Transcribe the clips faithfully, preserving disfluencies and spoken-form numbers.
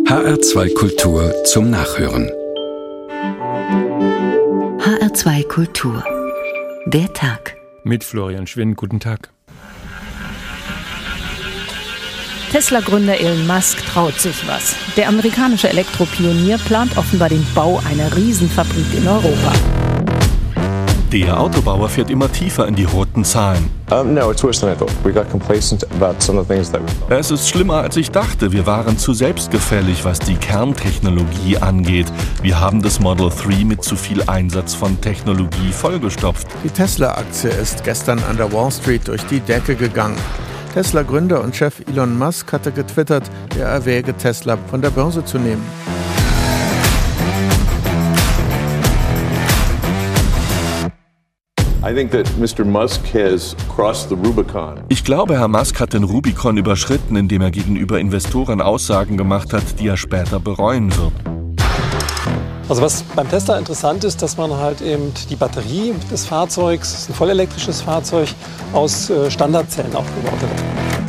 H R zwei Kultur zum Nachhören. H R zwei Kultur. Der Tag. Mit Florian Schwinn, guten Tag. Tesla-Gründer Elon Musk traut sich was. Der amerikanische Elektropionier plant offenbar den Bau einer Riesenfabrik in Europa. Der Autobauer fährt immer tiefer in die roten Zahlen. Um, no, it's worse than I thought. We got complacent about some of the things that we thought. Es ist schlimmer, als ich dachte. Wir waren zu selbstgefällig, was die Kerntechnologie angeht. Wir haben das Model drei mit zu viel Einsatz von Technologie vollgestopft. Die Tesla-Aktie ist gestern an der Wall Street durch die Decke gegangen. Tesla-Gründer und Chef Elon Musk hatte getwittert, er erwäge Tesla von der Börse zu nehmen. Ich glaube, Herr Musk hat den Rubikon überschritten, indem er gegenüber Investoren Aussagen gemacht hat, die er später bereuen wird. Also was beim Tesla interessant ist, dass man halt eben die Batterie des Fahrzeugs, das ist ein vollelektrisches Fahrzeug, aus Standardzellen aufgebaut hat.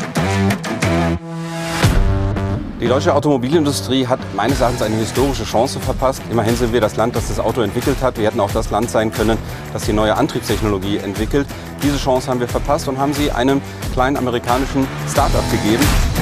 Die deutsche Automobilindustrie hat meines Erachtens eine historische Chance verpasst. Immerhin sind wir das Land, das das Auto entwickelt hat. Wir hätten auch das Land sein können, das die neue Antriebstechnologie entwickelt. Diese Chance haben wir verpasst und haben sie einem kleinen amerikanischen Start-up gegeben.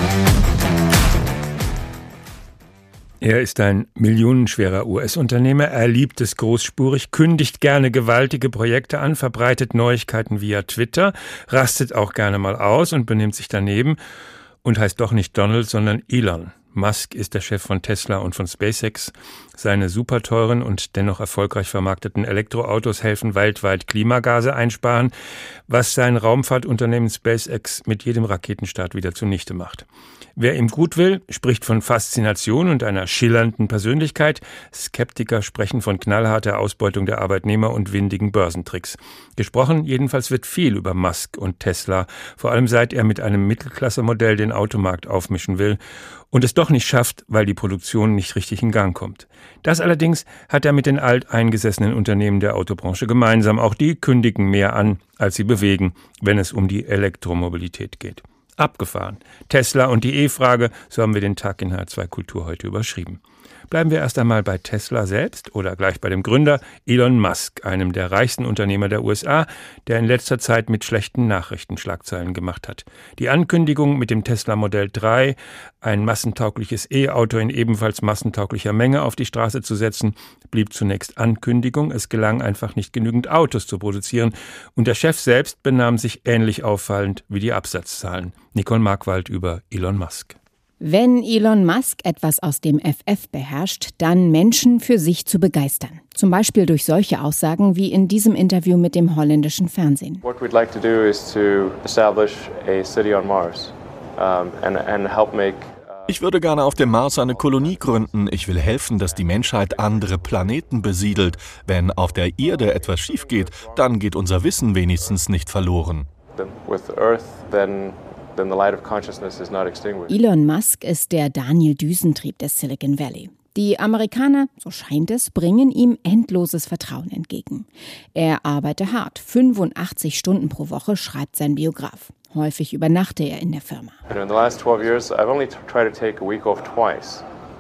Er ist ein millionenschwerer U S-Unternehmer. Er liebt es großspurig, kündigt gerne gewaltige Projekte an, verbreitet Neuigkeiten via Twitter, rastet auch gerne mal aus und benimmt sich daneben. Und heißt doch nicht Donald, sondern Elon. Musk ist der Chef von Tesla und von SpaceX. Seine superteuren und dennoch erfolgreich vermarkteten Elektroautos helfen weltweit Klimagase einsparen, was sein Raumfahrtunternehmen SpaceX mit jedem Raketenstart wieder zunichte macht. Wer ihm gut will, spricht von Faszination und einer schillernden Persönlichkeit. Skeptiker sprechen von knallharter Ausbeutung der Arbeitnehmer und windigen Börsentricks. Gesprochen jedenfalls wird viel über Musk und Tesla, vor allem seit er mit einem Mittelklasse-Modell den Automarkt aufmischen will und es doch nicht schafft, weil die Produktion nicht richtig in Gang kommt. Das allerdings hat er mit den alteingesessenen Unternehmen der Autobranche gemeinsam. Auch die kündigen mehr an, als sie bewegen, wenn es um die Elektromobilität geht. Abgefahren. Tesla und die E-Frage, so haben wir den Tag in H R zwei Kultur heute überschrieben. Bleiben wir erst einmal bei Tesla selbst oder gleich bei dem Gründer Elon Musk, einem der reichsten Unternehmer der U S A, der in letzter Zeit mit schlechten Nachrichten Schlagzeilen gemacht hat. Die Ankündigung, mit dem Tesla Modell drei ein massentaugliches E-Auto in ebenfalls massentauglicher Menge auf die Straße zu setzen, blieb zunächst Ankündigung. Es gelang einfach nicht genügend Autos zu produzieren und der Chef selbst benahm sich ähnlich auffallend wie die Absatzzahlen. Nicole Markwald über Elon Musk. Wenn Elon Musk etwas aus dem F F beherrscht, dann Menschen für sich zu begeistern. Zum Beispiel durch solche Aussagen wie in diesem Interview mit dem holländischen Fernsehen. What we'd like to do is to establish a city on Mars um, and, and help make Ich würde gerne auf dem Mars eine Kolonie gründen. Ich will helfen, dass die Menschheit andere Planeten besiedelt. Wenn auf der Erde etwas schief geht, dann geht unser Wissen wenigstens nicht verloren. with Earth, then then the light of consciousness is not extinguished. Elon Musk ist der Daniel Düsentrieb des Silicon Valley. Die Amerikaner, so scheint es, bringen ihm endloses Vertrauen entgegen. Er arbeite hart, fünfundachtzig Stunden pro Woche, schreibt sein Biograf. Häufig übernachte er in der Firma. In the last twelve years, I've only tried to take a week off twice.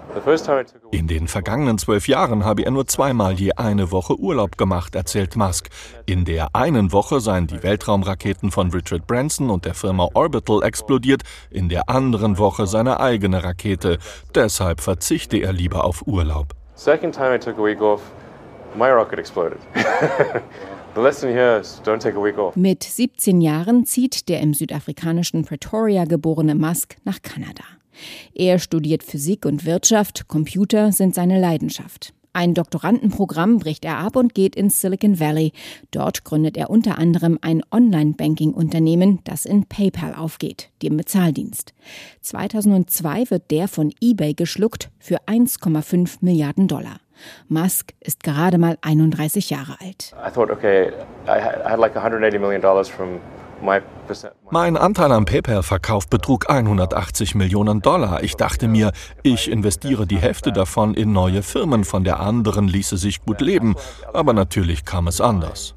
In den vergangenen zwölf Jahren habe er nur zweimal je eine Woche Urlaub gemacht, erzählt Musk. In der einen Woche seien die Weltraumraketen von Richard Branson und der Firma Orbital explodiert, in der anderen Woche seine eigene Rakete. Deshalb verzichte er lieber auf Urlaub. Second time I took a week off, my rocket exploded. The lesson here is don't take a week off. Mit siebzehn Jahren zieht der im südafrikanischen Pretoria geborene Musk nach Kanada. Er studiert Physik und Wirtschaft, Computer sind seine Leidenschaft. Ein Doktorandenprogramm bricht er ab und geht ins Silicon Valley. Dort gründet er unter anderem ein Online-Banking-Unternehmen, das in PayPal aufgeht, dem Bezahldienst. zweitausendzwei wird der von eBay geschluckt für eins Komma fünf Milliarden Dollar. Musk ist gerade mal einunddreißig Jahre alt. I thought, okay, I had like one hundred eighty million dollars from Mein Anteil am PayPal-Verkauf betrug hundertachtzig Millionen Dollar. Ich dachte mir, ich investiere die Hälfte davon in neue Firmen, von der anderen ließe sich gut leben. Aber natürlich kam es anders.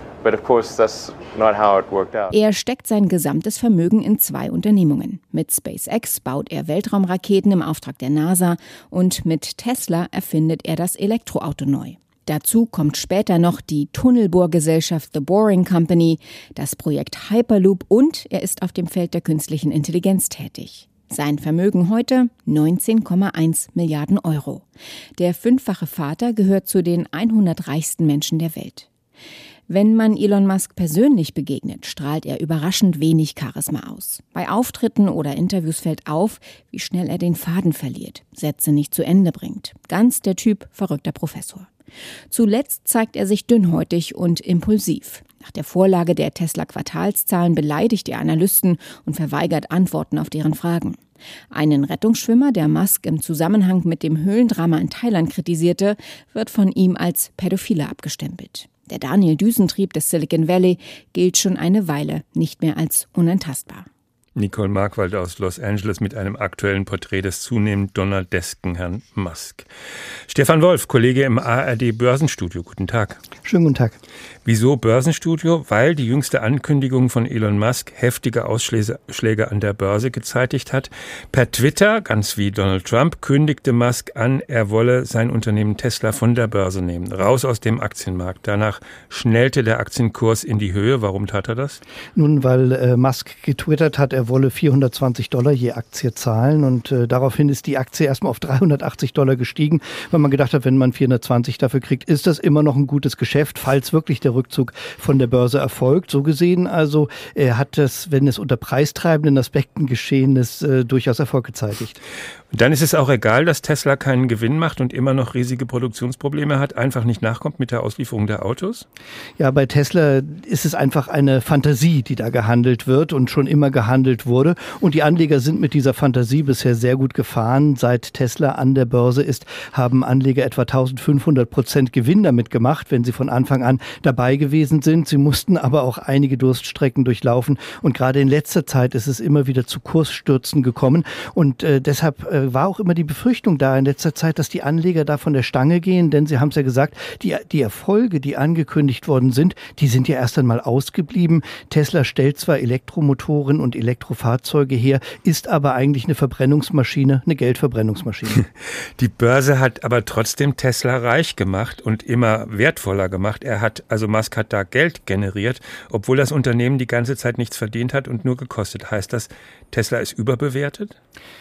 Er steckt sein gesamtes Vermögen in zwei Unternehmungen. Mit SpaceX baut er Weltraumraketen im Auftrag der NASA und mit Tesla erfindet er das Elektroauto neu. Dazu kommt später noch die Tunnelbohrgesellschaft The Boring Company, das Projekt Hyperloop und er ist auf dem Feld der künstlichen Intelligenz tätig. Sein Vermögen heute neunzehn Komma eins Milliarden Euro. Der fünffache Vater gehört zu den hundert reichsten Menschen der Welt. Wenn man Elon Musk persönlich begegnet, strahlt er überraschend wenig Charisma aus. Bei Auftritten oder Interviews fällt auf, wie schnell er den Faden verliert, Sätze nicht zu Ende bringt. Ganz der Typ verrückter Professor. Zuletzt zeigt er sich dünnhäutig und impulsiv. Nach der Vorlage der Tesla-Quartalszahlen beleidigt er Analysten und verweigert Antworten auf deren Fragen. Einen Rettungsschwimmer, der Musk im Zusammenhang mit dem Höhlendrama in Thailand kritisierte, wird von ihm als Pädophile abgestempelt. Der Daniel Düsentrieb des Silicon Valley gilt schon eine Weile nicht mehr als unantastbar. Nicole Markwald aus Los Angeles mit einem aktuellen Porträt des zunehmend donaldesken Herrn Musk. Stefan Wolf, Kollege im A R D Börsenstudio. Guten Tag. Schönen guten Tag. Wieso Börsenstudio? Weil die jüngste Ankündigung von Elon Musk heftige Ausschläge an der Börse gezeitigt hat. Per Twitter, ganz wie Donald Trump, kündigte Musk an, er wolle sein Unternehmen Tesla von der Börse nehmen, raus aus dem Aktienmarkt. Danach schnellte der Aktienkurs in die Höhe. Warum tat er das? Nun, weil äh, Musk getwittert hat, er wolle vierhundertzwanzig Dollar je Aktie zahlen und äh, daraufhin ist die Aktie erstmal auf dreihundertachtzig Dollar gestiegen, weil man gedacht hat, wenn man vierhundertzwanzig dafür kriegt, ist das immer noch ein gutes Geschäft, falls wirklich der Rückzug von der Börse erfolgt. So gesehen also, er hat das, wenn es unter preistreibenden Aspekten geschehen ist, äh, durchaus Erfolg gezeitigt. Und dann ist es auch egal, dass Tesla keinen Gewinn macht und immer noch riesige Produktionsprobleme hat, einfach nicht nachkommt mit der Auslieferung der Autos? Ja, bei Tesla ist es einfach eine Fantasie, die da gehandelt wird und schon immer gehandelt wurde. Und die Anleger sind mit dieser Fantasie bisher sehr gut gefahren. Seit Tesla an der Börse ist, haben Anleger etwa eintausendfünfhundert Prozent Gewinn damit gemacht, wenn sie von Anfang an dabei gewesen sind. Sie mussten aber auch einige Durststrecken durchlaufen. Und gerade in letzter Zeit ist es immer wieder zu Kursstürzen gekommen. Und äh, deshalb äh, war auch immer die Befürchtung da in letzter Zeit, dass die Anleger da von der Stange gehen. Denn sie haben es ja gesagt, die, die Erfolge, die angekündigt worden sind, die sind ja erst einmal ausgeblieben. Tesla stellt zwar Elektromotoren und Elektrofahrzeuge her, ist aber eigentlich eine Verbrennungsmaschine, eine Geldverbrennungsmaschine. Die Börse hat aber trotzdem Tesla reich gemacht und immer wertvoller gemacht. Er hat, also Musk hat da Geld generiert, obwohl das Unternehmen die ganze Zeit nichts verdient hat und nur gekostet. Heißt das, Tesla ist überbewertet?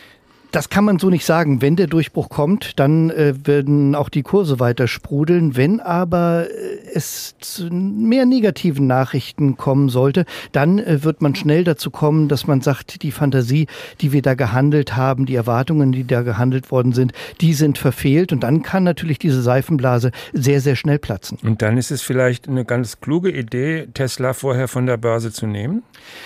Das kann man so nicht sagen. Wenn der Durchbruch kommt, dann äh, werden auch die Kurse weiter sprudeln. Wenn aber äh, es zu mehr negativen Nachrichten kommen sollte, dann äh, wird man schnell dazu kommen, dass man sagt, die Fantasie, die wir da gehandelt haben, die Erwartungen, die da gehandelt worden sind, die sind verfehlt. Und dann kann natürlich diese Seifenblase sehr, sehr schnell platzen. Und dann ist es vielleicht eine ganz kluge Idee, Tesla vorher von der Börse zu nehmen?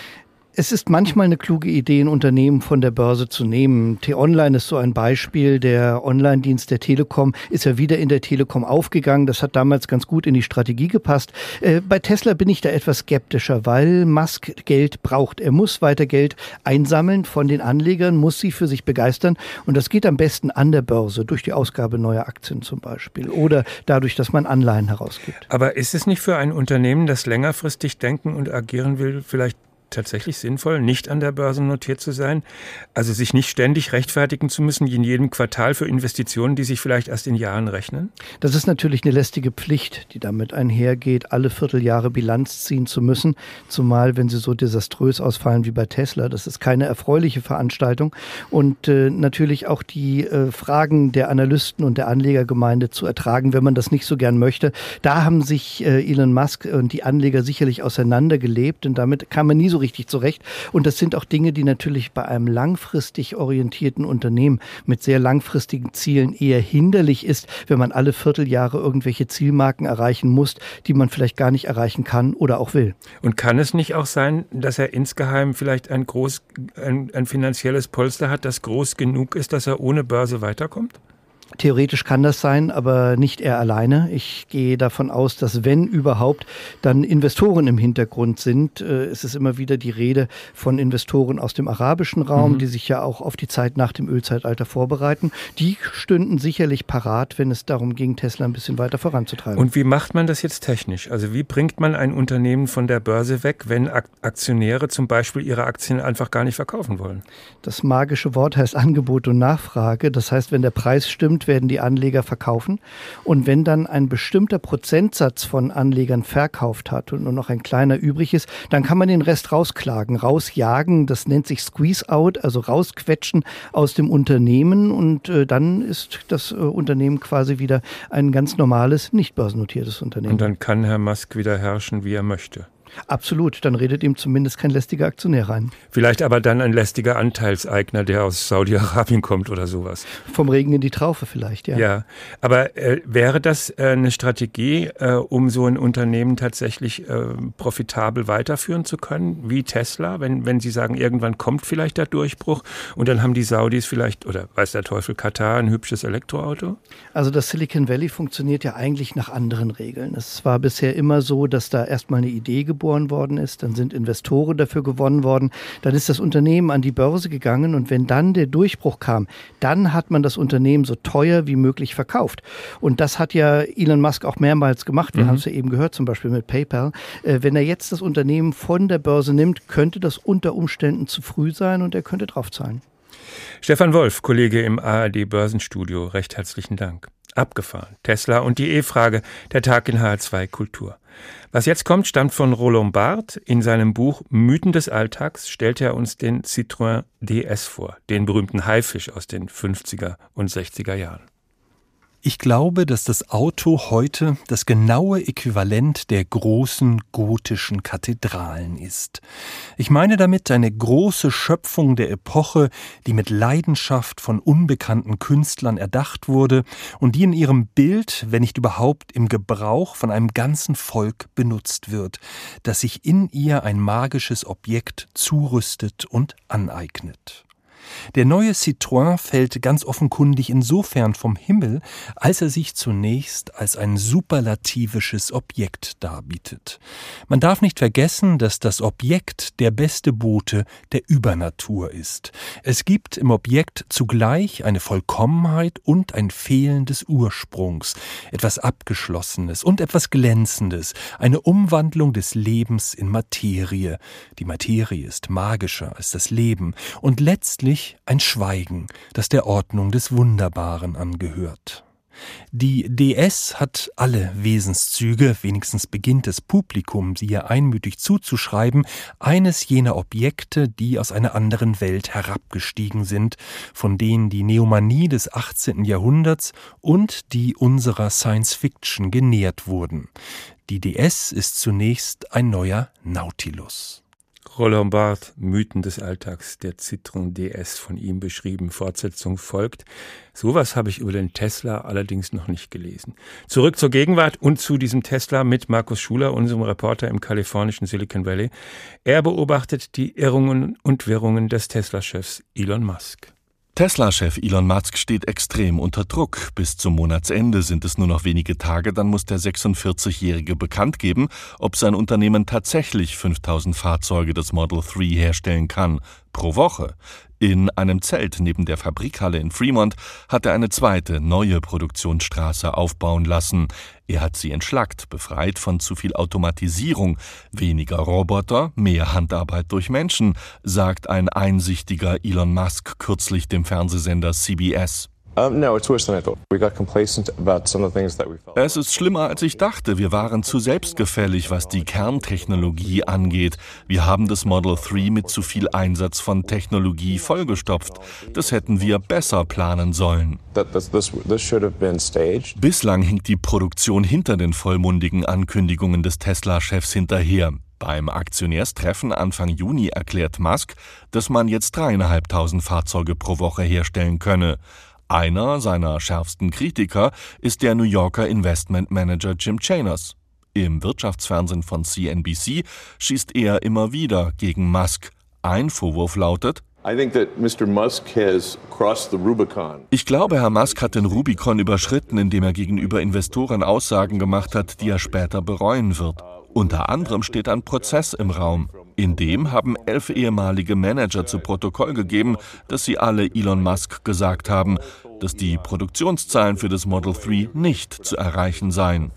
Es ist manchmal eine kluge Idee, ein Unternehmen von der Börse zu nehmen. T-Online ist so ein Beispiel. Der Online-Dienst der Telekom ist ja wieder in der Telekom aufgegangen. Das hat damals ganz gut in die Strategie gepasst. Äh, bei Tesla bin ich da etwas skeptischer, weil Musk Geld braucht. Er muss weiter Geld einsammeln von den Anlegern, muss sie für sich begeistern. Und das geht am besten an der Börse, durch die Ausgabe neuer Aktien zum Beispiel oder dadurch, dass man Anleihen herausgibt. Aber ist es nicht für ein Unternehmen, das längerfristig denken und agieren will, vielleicht tatsächlich sinnvoll, nicht an der Börse notiert zu sein? Also sich nicht ständig rechtfertigen zu müssen, in jedem Quartal für Investitionen, die sich vielleicht erst in Jahren rechnen? Das ist natürlich eine lästige Pflicht, die damit einhergeht, alle Vierteljahre Bilanz ziehen zu müssen, zumal wenn sie so desaströs ausfallen wie bei Tesla. Das ist keine erfreuliche Veranstaltung und äh, natürlich auch die äh, Fragen der Analysten und der Anlegergemeinde zu ertragen, wenn man das nicht so gern möchte. Da haben sich äh, Elon Musk und die Anleger sicherlich auseinandergelebt und damit kann man nie so richtig zurecht. Und das sind auch Dinge, die natürlich bei einem langfristig orientierten Unternehmen mit sehr langfristigen Zielen eher hinderlich ist, wenn man alle Vierteljahre irgendwelche Zielmarken erreichen muss, die man vielleicht gar nicht erreichen kann oder auch will. Und kann es nicht auch sein, dass er insgeheim vielleicht ein groß, ein, ein finanzielles Polster hat, das groß genug ist, dass er ohne Börse weiterkommt? Theoretisch kann das sein, aber nicht er alleine. Ich gehe davon aus, dass wenn überhaupt, dann Investoren im Hintergrund sind. Es ist immer wieder die Rede von Investoren aus dem arabischen Raum, mhm. die sich ja auch auf die Zeit nach dem Ölzeitalter vorbereiten. Die stünden sicherlich parat, wenn es darum ging, Tesla ein bisschen weiter voranzutreiben. Und wie macht man das jetzt technisch? Also wie bringt man ein Unternehmen von der Börse weg, wenn Aktionäre zum Beispiel ihre Aktien einfach gar nicht verkaufen wollen? Das magische Wort heißt Angebot und Nachfrage. Das heißt, wenn der Preis stimmt, werden die Anleger verkaufen. Und wenn dann ein bestimmter Prozentsatz von Anlegern verkauft hat und nur noch ein kleiner übrig ist, dann kann man den Rest rausklagen, rausjagen. Das nennt sich Squeeze-out, also rausquetschen aus dem Unternehmen. Und äh, dann ist das äh, Unternehmen quasi wieder ein ganz normales, nicht börsennotiertes Unternehmen. Und dann kann Herr Musk wieder herrschen, wie er möchte. Absolut, dann redet ihm zumindest kein lästiger Aktionär rein. Vielleicht aber dann ein lästiger Anteilseigner, der aus Saudi-Arabien kommt oder sowas. Vom Regen in die Traufe vielleicht, ja. Ja, aber äh, wäre das äh, eine Strategie, äh, um so ein Unternehmen tatsächlich äh, profitabel weiterführen zu können, wie Tesla, wenn, wenn Sie sagen, irgendwann kommt vielleicht der Durchbruch und dann haben die Saudis vielleicht, oder weiß der Teufel, Katar, ein hübsches Elektroauto? Also das Silicon Valley funktioniert ja eigentlich nach anderen Regeln. Es war bisher immer so, dass da erstmal eine Idee geboren worden ist, dann sind Investoren dafür gewonnen worden, dann ist das Unternehmen an die Börse gegangen und wenn dann der Durchbruch kam, dann hat man das Unternehmen so teuer wie möglich verkauft. Und das hat ja Elon Musk auch mehrmals gemacht, wir mhm. haben es ja eben gehört, zum Beispiel mit PayPal. Äh, wenn er jetzt das Unternehmen von der Börse nimmt, könnte das unter Umständen zu früh sein und er könnte draufzahlen. Stefan Wolf, Kollege im A R D-Börsenstudio, recht herzlichen Dank. Abgefahren. Tesla und die E-Frage, der Tag in H R zwei Kultur. Was jetzt kommt, stammt von Roland Barthes. In seinem Buch Mythen des Alltags stellt er uns den Citroën D S vor, den berühmten Haifisch aus den fünfziger und sechziger Jahren. Ich glaube, dass das Auto heute das genaue Äquivalent der großen gotischen Kathedralen ist. Ich meine damit eine große Schöpfung der Epoche, die mit Leidenschaft von unbekannten Künstlern erdacht wurde und die in ihrem Bild, wenn nicht überhaupt im Gebrauch, von einem ganzen Volk benutzt wird, das sich in ihr ein magisches Objekt zurüstet und aneignet. Der neue Citroën fällt ganz offenkundig insofern vom Himmel, als er sich zunächst als ein superlativisches Objekt darbietet. Man darf nicht vergessen, dass das Objekt der beste Bote der Übernatur ist. Es gibt im Objekt zugleich eine Vollkommenheit und ein Fehlen des Ursprungs, etwas Abgeschlossenes und etwas Glänzendes, eine Umwandlung des Lebens in Materie. Die Materie ist magischer als das Leben und letztlich ein Schweigen, das der Ordnung des Wunderbaren angehört. Die D S hat alle Wesenszüge, wenigstens beginnt das Publikum sie ihr einmütig zuzuschreiben, eines jener Objekte, die aus einer anderen Welt herabgestiegen sind, von denen die Neomanie des achtzehnten Jahrhunderts und die unserer Science-Fiction genährt wurden. Die D S ist zunächst ein neuer Nautilus. Roland Barthes, Mythen des Alltags, der Citroën D S, von ihm beschrieben. Fortsetzung folgt. Sowas habe ich über den Tesla allerdings noch nicht gelesen. Zurück zur Gegenwart und zu diesem Tesla mit Markus Schuler, unserem Reporter im kalifornischen Silicon Valley. Er beobachtet die Irrungen und Wirrungen des Tesla-Chefs Elon Musk. Tesla-Chef Elon Musk steht extrem unter Druck. Bis zum Monatsende sind es nur noch wenige Tage, dann muss der sechsundvierzigjährige bekannt geben, ob sein Unternehmen tatsächlich fünftausend Fahrzeuge des Model drei herstellen kann, pro Woche. In einem Zelt neben der Fabrikhalle in Fremont hat er eine zweite, neue Produktionsstraße aufbauen lassen. Er hat sie entschlackt, befreit von zu viel Automatisierung. Weniger Roboter, mehr Handarbeit durch Menschen, sagt ein einsichtiger Elon Musk kürzlich dem Fernsehsender C B S. Es ist schlimmer, als ich dachte. Wir waren zu selbstgefällig, was die Kerntechnologie angeht. Wir haben das Model drei mit zu viel Einsatz von Technologie vollgestopft. Das hätten wir besser planen sollen. Bislang hinkt die Produktion hinter den vollmundigen Ankündigungen des Tesla-Chefs hinterher. Beim Aktionärstreffen Anfang Juni erklärt Musk, dass man jetzt dreieinhalbtausend Fahrzeuge pro Woche herstellen könne. Einer seiner schärfsten Kritiker ist der New Yorker Investmentmanager Jim Chanos. Im Wirtschaftsfernsehen von C N B C schießt er immer wieder gegen Musk. Ein Vorwurf lautet: Ich glaube, Herr Musk hat den Rubikon überschritten, indem er gegenüber Investoren Aussagen gemacht hat, die er später bereuen wird. Unter anderem steht ein Prozess im Raum. In dem haben elf ehemalige Manager zu Protokoll gegeben, dass sie alle Elon Musk gesagt haben, dass die Produktionszahlen für das Model drei nicht zu erreichen seien.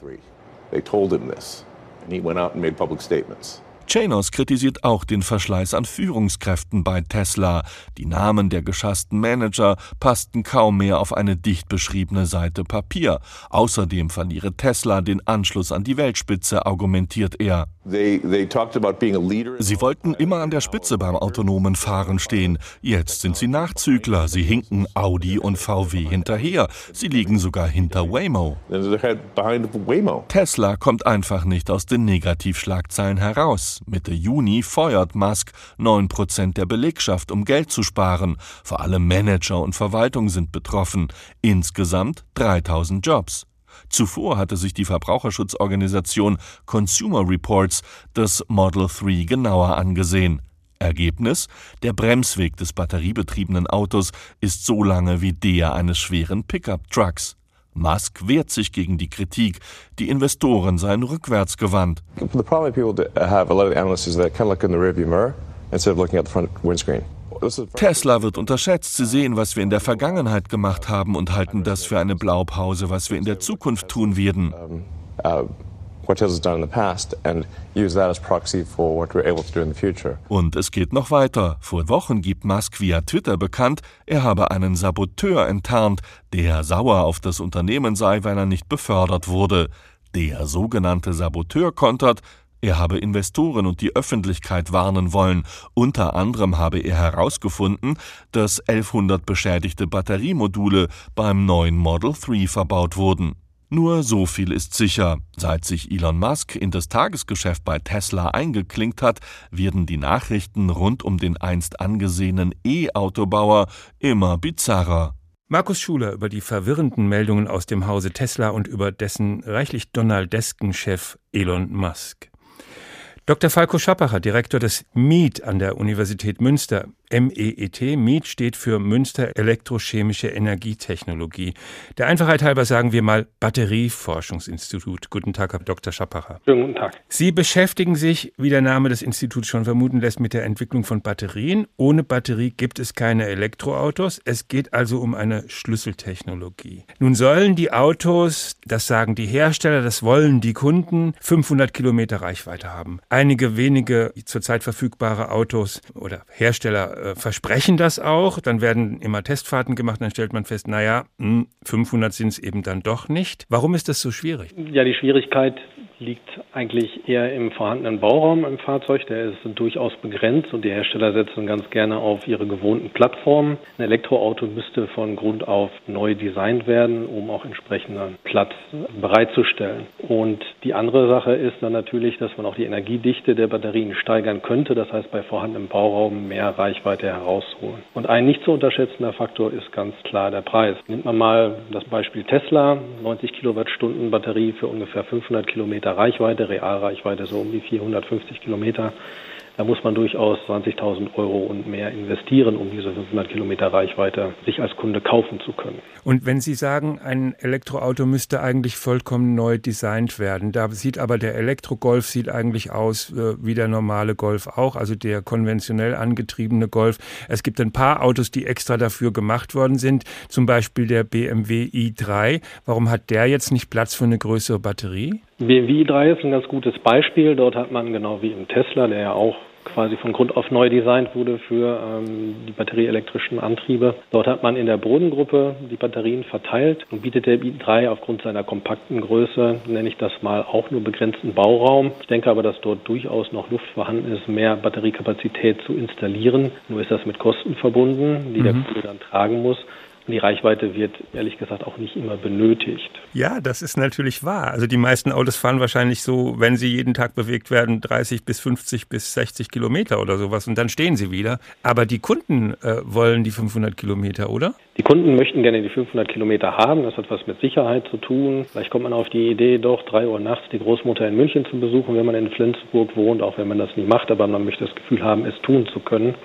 Chanos kritisiert auch den Verschleiß an Führungskräften bei Tesla. Die Namen der geschassten Manager passten kaum mehr auf eine dicht beschriebene Seite Papier. Außerdem verliere Tesla den Anschluss an die Weltspitze, argumentiert er. Sie wollten immer an der Spitze beim autonomen Fahren stehen. Jetzt sind sie Nachzügler. Sie hinken Audi und V W hinterher. Sie liegen sogar hinter Waymo. Tesla kommt einfach nicht aus den Negativschlagzeilen heraus. Mitte Juni feuert Musk neun Prozent der Belegschaft, um Geld zu sparen. Vor allem Manager und Verwaltung sind betroffen. Insgesamt dreitausend Jobs. Zuvor hatte sich die Verbraucherschutzorganisation Consumer Reports das Model drei genauer angesehen. Ergebnis: Der Bremsweg des batteriebetriebenen Autos ist so lange wie der eines schweren Pickup-Trucks. Musk wehrt sich gegen die Kritik, die Investoren seien rückwärts gewandt. Tesla wird unterschätzt. Sie sehen, was wir in der Vergangenheit gemacht haben und halten das für eine Blaupause, was wir in der Zukunft tun werden. Und es geht noch weiter. Vor Wochen gibt Musk via Twitter bekannt, er habe einen Saboteur enttarnt, der sauer auf das Unternehmen sei, weil er nicht befördert wurde. Der sogenannte Saboteur kontert, er habe Investoren und die Öffentlichkeit warnen wollen. Unter anderem habe er herausgefunden, dass elfhundert beschädigte Batteriemodule beim neuen Model drei verbaut wurden. Nur so viel ist sicher. Seit sich Elon Musk in das Tagesgeschäft bei Tesla eingeklinkt hat, werden die Nachrichten rund um den einst angesehenen E-Autobauer immer bizarrer. Markus Schuler über die verwirrenden Meldungen aus dem Hause Tesla und über dessen reichlich donaldesken Chef Elon Musk. Doktor Falko Schappacher, Direktor des M E E T an der Universität Münster. M E E T, M E E T steht für Münster Elektrochemische Energietechnologie. Der Einfachheit halber sagen wir mal Batterieforschungsinstitut. Guten Tag, Herr Doktor Schappacher. Schönen guten Tag. Sie beschäftigen sich, wie der Name des Instituts schon vermuten lässt, mit der Entwicklung von Batterien. Ohne Batterie gibt es keine Elektroautos. Es geht also um eine Schlüsseltechnologie. Nun sollen die Autos, das sagen die Hersteller, das wollen die Kunden, fünfhundert Kilometer Reichweite haben. Einige wenige zurzeit verfügbare Autos oder Hersteller äh, versprechen das auch. Dann werden immer Testfahrten gemacht, dann stellt man fest, naja, mh, fünfhundert sind es eben dann doch nicht. Warum ist das so schwierig? Ja, die Schwierigkeit liegt eigentlich eher im vorhandenen Bauraum im Fahrzeug. Der ist durchaus begrenzt und die Hersteller setzen ganz gerne auf ihre gewohnten Plattformen. Ein Elektroauto müsste von Grund auf neu designt werden, um auch entsprechenden Platz bereitzustellen. Und die andere Sache ist dann natürlich, dass man auch die Energiedichte der Batterien steigern könnte. Das heißt, bei vorhandenem Bauraum mehr Reichweite herausholen. Und ein nicht zu unterschätzender Faktor ist ganz klar der Preis. Nimmt man mal das Beispiel Tesla, neunzig Kilowattstunden Batterie für ungefähr fünfhundert Kilometer Reichweite, Realreichweite so um die vierhundertfünfzig Kilometer. Da muss man durchaus zwanzigtausend Euro und mehr investieren, um diese fünfhundert Kilometer Reichweite sich als Kunde kaufen zu können. Und wenn Sie sagen, ein Elektroauto müsste eigentlich vollkommen neu designt werden, da sieht aber der Elektro-Golf sieht eigentlich aus äh, wie der normale Golf auch, also der konventionell angetriebene Golf. Es gibt ein paar Autos, die extra dafür gemacht worden sind, zum Beispiel der B M W i drei. Warum hat der jetzt nicht Platz für eine größere Batterie? B M W i drei ist ein ganz gutes Beispiel. Dort hat man genau wie im Tesla, der ja auch quasi von Grund auf neu designt wurde für ähm, die batterieelektrischen Antriebe. Dort hat man in der Bodengruppe die Batterien verteilt und bietet der i drei aufgrund seiner kompakten Größe, nenne ich das mal, auch nur begrenzten Bauraum. Ich denke aber, dass dort durchaus noch Luft vorhanden ist, mehr Batteriekapazität zu installieren. Nur ist das mit Kosten verbunden, die mhm. der Kunde dann tragen muss. Die Reichweite wird, ehrlich gesagt, auch nicht immer benötigt. Ja, das ist natürlich wahr. Also die meisten Autos fahren wahrscheinlich so, wenn sie jeden Tag bewegt werden, dreißig bis fünfzig bis sechzig Kilometer oder sowas und dann stehen sie wieder. Aber die Kunden äh, wollen die fünfhundert Kilometer, oder? Die Kunden möchten gerne die fünfhundert Kilometer haben. Das hat was mit Sicherheit zu tun. Vielleicht kommt man auf die Idee, doch drei Uhr nachts die Großmutter in München zu besuchen, wenn man in Flensburg wohnt, auch wenn man das nie macht. Aber man möchte das Gefühl haben, es tun zu können.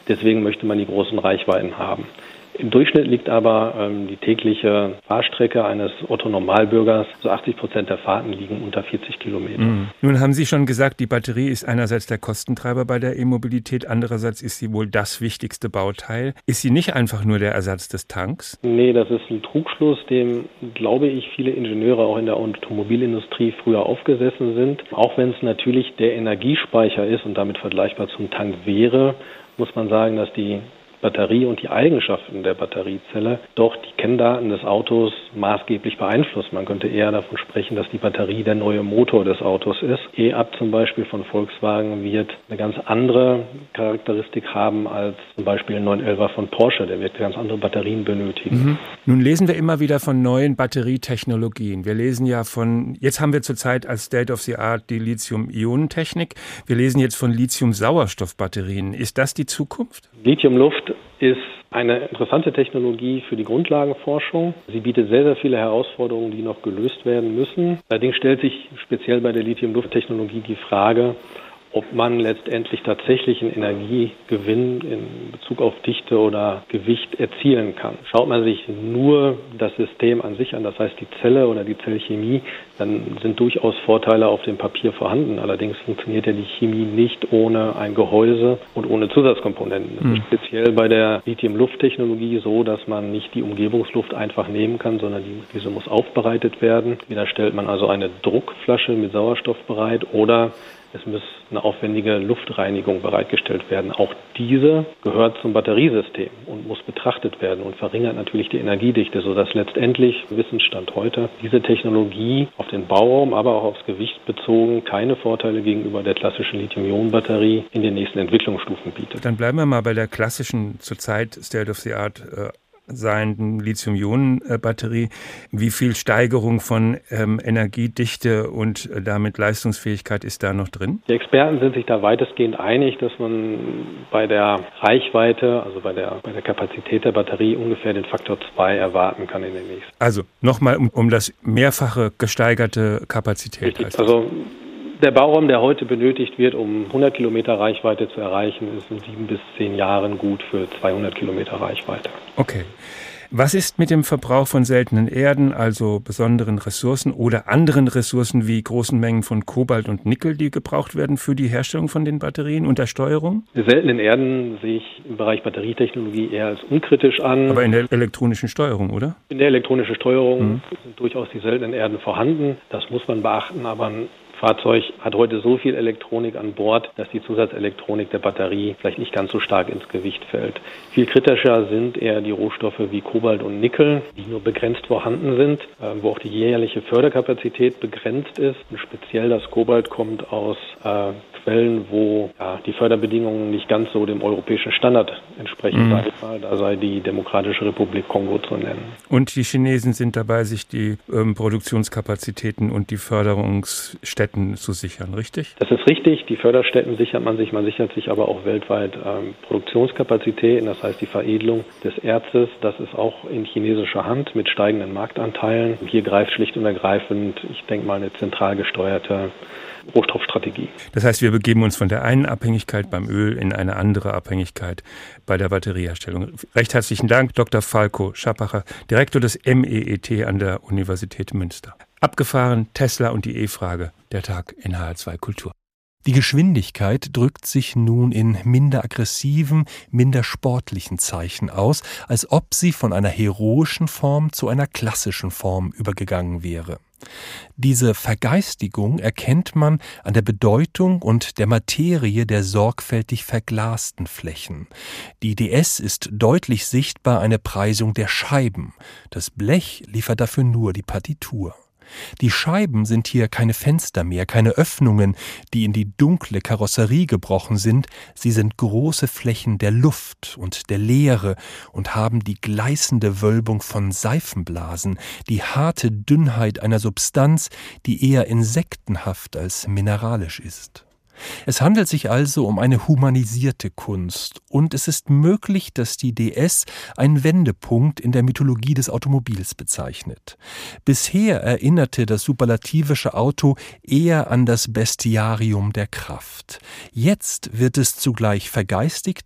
Deswegen möchte man die großen Reichweiten haben. Im Durchschnitt liegt aber ähm, die tägliche Fahrstrecke eines Otto-Normalbürgers, so achtzig Prozent der Fahrten liegen unter vierzig Kilometer. Mhm. Nun haben Sie schon gesagt, die Batterie ist einerseits der Kostentreiber bei der E-Mobilität, andererseits ist sie wohl das wichtigste Bauteil. Ist sie nicht einfach nur der Ersatz des Tanks? Nee, das ist ein Trugschluss, dem, glaube ich, viele Ingenieure auch in der Automobilindustrie früher aufgesessen sind. Auch wenn es natürlich der Energiespeicher ist und damit vergleichbar zum Tank wäre, muss man sagen, dass die Batterie und die Eigenschaften der Batteriezelle doch die Kenndaten des Autos maßgeblich beeinflussen. Man könnte eher davon sprechen, dass die Batterie der neue Motor des Autos ist. E-Up zum Beispiel von Volkswagen wird eine ganz andere Charakteristik haben als zum Beispiel ein neun elfer von Porsche. Der wird ganz andere Batterien benötigen. Mhm. Nun lesen wir immer wieder von neuen Batterietechnologien. Wir lesen ja von, jetzt haben wir zurzeit als State of the Art die Lithium-Ionen-Technik. Wir lesen jetzt von Lithium-Sauerstoff-Batterien. Ist das die Zukunft? Lithiumluft ist eine interessante Technologie für die Grundlagenforschung. Sie bietet sehr, sehr viele Herausforderungen, die noch gelöst werden müssen. Allerdings stellt sich speziell bei der Lithium-Luft-Technologie die Frage, ob man letztendlich tatsächlich einen Energiegewinn in Bezug auf Dichte oder Gewicht erzielen kann. Schaut man sich nur das System an sich an, das heißt die Zelle oder die Zellchemie, dann sind durchaus Vorteile auf dem Papier vorhanden. Allerdings funktioniert ja die Chemie nicht ohne ein Gehäuse und ohne Zusatzkomponenten. Das mhm. ist speziell bei der Lithium-Luft-Technologie so, dass man nicht die Umgebungsluft einfach nehmen kann, sondern die, diese muss aufbereitet werden. Entweder stellt man also eine Druckflasche mit Sauerstoff bereit oder es muss eine aufwendige Luftreinigung bereitgestellt werden. Auch diese gehört zum Batteriesystem und muss betrachtet werden und verringert natürlich die Energiedichte, sodass letztendlich, Wissensstand heute, diese Technologie auf den Bauraum, aber auch aufs Gewicht bezogen keine Vorteile gegenüber der klassischen Lithium-Ionen-Batterie in den nächsten Entwicklungsstufen bietet. Dann bleiben wir mal bei der klassischen, zurzeit State of the Art äh sein Lithium-Ionen-Batterie. Wie viel Steigerung von ähm, Energiedichte und äh, damit Leistungsfähigkeit ist da noch drin? Die Experten sind sich da weitestgehend einig, dass man bei der Reichweite, also bei der, bei der Kapazität der Batterie ungefähr den Faktor zwei erwarten kann in den nächsten. Also nochmal um, um das mehrfache gesteigerte Kapazität. Richtig, also der Bauraum, der heute benötigt wird, um hundert Kilometer Reichweite zu erreichen, ist in sieben bis zehn Jahren gut für zweihundert Kilometer Reichweite. Okay. Was ist mit dem Verbrauch von seltenen Erden, also besonderen Ressourcen oder anderen Ressourcen wie großen Mengen von Kobalt und Nickel, die gebraucht werden für die Herstellung von den Batterien und der Steuerung? Die seltenen Erden sehe ich im Bereich Batterietechnologie eher als unkritisch an. Aber in der elektronischen Steuerung, oder? In der elektronischen Steuerung mhm. sind durchaus die seltenen Erden vorhanden. Das muss man beachten, aber ein Fahrzeug hat heute so viel Elektronik an Bord, dass die Zusatzelektronik der Batterie vielleicht nicht ganz so stark ins Gewicht fällt. Viel kritischer sind eher die Rohstoffe wie Kobalt und Nickel, die nur begrenzt vorhanden sind, wo auch die jährliche Förderkapazität begrenzt ist. Und speziell das Kobalt kommt aus äh, Quellen, wo ja, die Förderbedingungen nicht ganz so dem europäischen Standard entsprechen. Mhm. Sage ich mal, da sei die Demokratische Republik Kongo zu nennen. Und die Chinesen sind dabei, sich die ähm, Produktionskapazitäten und die Förderungsstätten zu sichern, richtig? Das ist richtig. Die Förderstätten sichert man sich. Man sichert sich aber auch weltweit ähm, Produktionskapazitäten, das heißt die Veredelung des Erzes. Das ist auch in chinesischer Hand mit steigenden Marktanteilen. Hier greift schlicht und ergreifend, ich denke mal, eine zentral gesteuerte Rohstoffstrategie. Das heißt, wir begeben uns von der einen Abhängigkeit beim Öl in eine andere Abhängigkeit bei der Batterieherstellung. Recht herzlichen Dank, Doktor Falko Schappacher, Direktor des M E E T an der Universität Münster. Abgefahren, Tesla und die E-Frage, der Tag in H R zwei Kultur. Die Geschwindigkeit drückt sich nun in minder aggressiven, minder sportlichen Zeichen aus, als ob sie von einer heroischen Form zu einer klassischen Form übergegangen wäre. Diese Vergeistigung erkennt man an der Bedeutung und der Materie der sorgfältig verglasten Flächen. Die D S ist deutlich sichtbar eine Preisung der Scheiben. Das Blech liefert dafür nur die Partitur. Die Scheiben sind hier keine Fenster mehr, keine Öffnungen, die in die dunkle Karosserie gebrochen sind, sie sind große Flächen der Luft und der Leere und haben die gleißende Wölbung von Seifenblasen, die harte Dünnheit einer Substanz, die eher insektenhaft als mineralisch ist. Es handelt sich also um eine humanisierte Kunst und es ist möglich, dass die D S einen Wendepunkt in der Mythologie des Automobils bezeichnet. Bisher erinnerte das superlativische Auto eher an das Bestiarium der Kraft. Jetzt wird es zugleich vergeistigter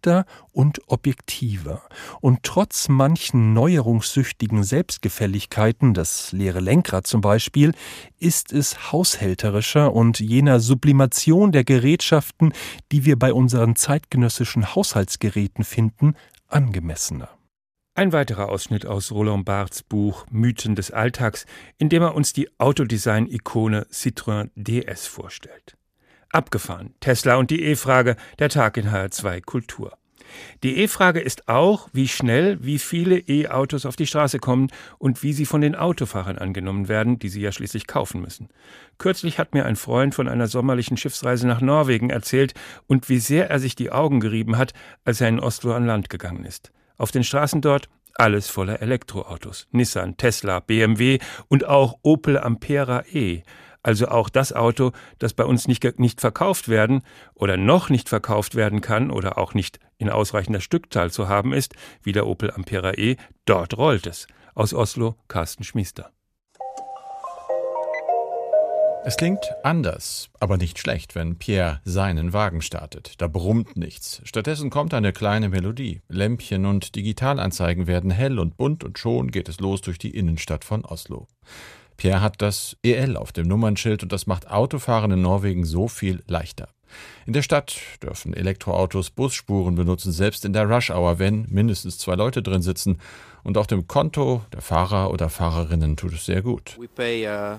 und objektiver. Und trotz manchen neuerungssüchtigen Selbstgefälligkeiten, das leere Lenkrad zum Beispiel, ist es haushälterischer und jener Sublimation der Gerätschaften, die wir bei unseren zeitgenössischen Haushaltsgeräten finden, angemessener. Ein weiterer Ausschnitt aus Roland Barthes Buch Mythen des Alltags, in dem er uns die Autodesign-Ikone Citroën D S vorstellt. Abgefahren, Tesla und die E-Frage, der Tag in H R zwei Kultur. Die E-Frage ist auch, wie schnell, wie viele E-Autos auf die Straße kommen und wie sie von den Autofahrern angenommen werden, die sie ja schließlich kaufen müssen. Kürzlich hat mir ein Freund von einer sommerlichen Schiffsreise nach Norwegen erzählt und wie sehr er sich die Augen gerieben hat, als er in Oslo an Land gegangen ist. Auf den Straßen dort alles voller Elektroautos. Nissan, Tesla, B M W und auch Opel Ampera E. Also auch das Auto, das bei uns nicht, nicht verkauft werden oder noch nicht verkauft werden kann oder auch nicht in ausreichender Stückzahl zu haben ist, wie der Opel Ampera E, dort rollt es. Aus Oslo, Carsten Schmiester. Es klingt anders, aber nicht schlecht, wenn Pierre seinen Wagen startet. Da brummt nichts. Stattdessen kommt eine kleine Melodie. Lämpchen und Digitalanzeigen werden hell und bunt und schon geht es los durch die Innenstadt von Oslo. Pierre hat das E L auf dem Nummernschild und das macht Autofahren in Norwegen so viel leichter. In der Stadt dürfen Elektroautos Busspuren benutzen, selbst in der Rush-Hour, wenn mindestens zwei Leute drin sitzen. Und auch dem Konto der Fahrer oder Fahrerinnen tut es sehr gut. Wir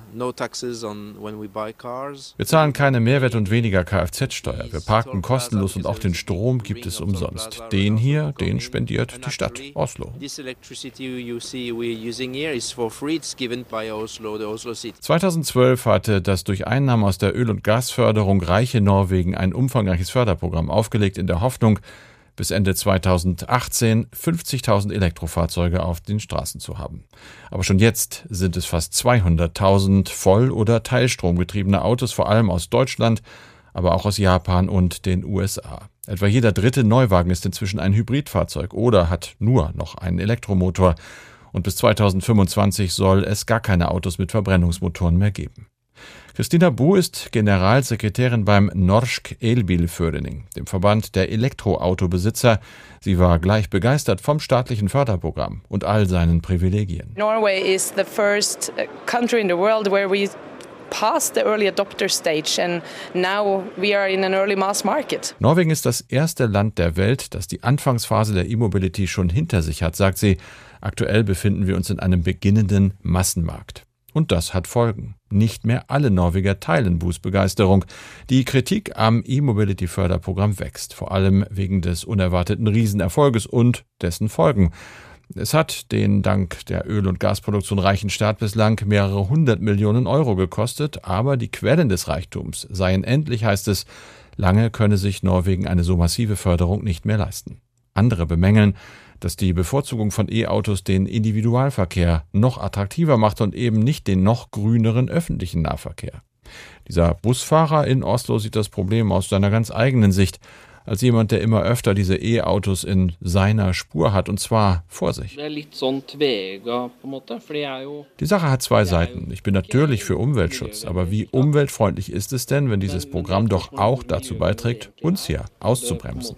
zahlen keine Mehrwert- und weniger Kfz-Steuer. Wir parken kostenlos und auch den Strom gibt es umsonst. Den hier, den spendiert die Stadt Oslo. zweitausendzwölf hatte das durch Einnahmen aus der Öl- und Gasförderung reiche Norwegen ein umfangreiches Förderprogramm aufgelegt in der Hoffnung, bis Ende zweitausendachtzehn fünfzigtausend Elektrofahrzeuge auf den Straßen zu haben. Aber schon jetzt sind es fast zweihunderttausend Voll- oder teilstromgetriebene Autos, vor allem aus Deutschland, aber auch aus Japan und den U S A. Etwa jeder dritte Neuwagen ist inzwischen ein Hybridfahrzeug oder hat nur noch einen Elektromotor. Und bis zweitausendfünfundzwanzig soll es gar keine Autos mit Verbrennungsmotoren mehr geben. Christina Bu ist Generalsekretärin beim Norsk Elbilforening, dem Verband der Elektroautobesitzer. Sie war gleich begeistert vom staatlichen Förderprogramm und all seinen Privilegien. Norway is the first country in the world where we passed the early adopter stage and now we are in an early mass market. Norwegen ist das erste Land der Welt, das die Anfangsphase der E-Mobility schon hinter sich hat, sagt sie. Aktuell befinden wir uns in einem beginnenden Massenmarkt. Und das hat Folgen. Nicht mehr alle Norweger teilen Bus Begeisterung. Die Kritik am E-Mobility-Förderprogramm wächst, vor allem wegen des unerwarteten Riesenerfolges und dessen Folgen. Es hat den dank der Öl- und Gasproduktion reichen Staat bislang mehrere hundert Millionen Euro gekostet, aber die Quellen des Reichtums seien endlich, heißt es, lange könne sich Norwegen eine so massive Förderung nicht mehr leisten. Andere bemängeln, dass die Bevorzugung von E-Autos den Individualverkehr noch attraktiver macht und eben nicht den noch grüneren öffentlichen Nahverkehr. Dieser Busfahrer in Oslo sieht das Problem aus seiner ganz eigenen Sicht, als jemand, der immer öfter diese E-Autos in seiner Spur hat, und zwar vor sich. Die Sache hat zwei Seiten. Ich bin natürlich für Umweltschutz, aber wie umweltfreundlich ist es denn, wenn dieses Programm doch auch dazu beiträgt, uns hier auszubremsen?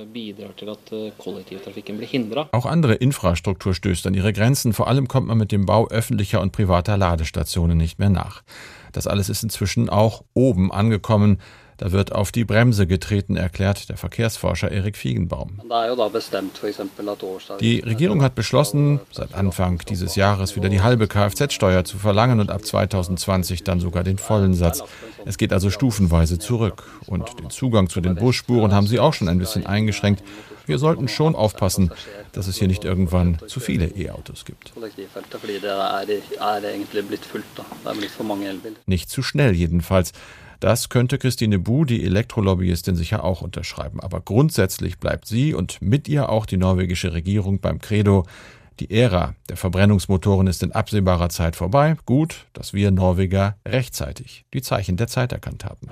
Auch andere Infrastruktur stößt an ihre Grenzen, vor allem kommt man mit dem Bau öffentlicher und privater Ladestationen nicht mehr nach. Das alles ist inzwischen auch oben angekommen. Da wird auf die Bremse getreten, erklärt der Verkehrsforscher Erik Fiegenbaum. Die Regierung hat beschlossen, seit Anfang dieses Jahres wieder die halbe Kfz-Steuer zu verlangen und ab zweitausendzwanzig dann sogar den vollen Satz. Es geht also stufenweise zurück. Und den Zugang zu den Busspuren haben sie auch schon ein bisschen eingeschränkt. Wir sollten schon aufpassen, dass es hier nicht irgendwann zu viele E-Autos gibt. Nicht zu schnell jedenfalls. Das könnte Christine Bu, die Elektrolobbyistin, sicher auch unterschreiben. Aber grundsätzlich bleibt sie und mit ihr auch die norwegische Regierung beim Credo: Die Ära der Verbrennungsmotoren ist in absehbarer Zeit vorbei. Gut, dass wir Norweger rechtzeitig die Zeichen der Zeit erkannt haben.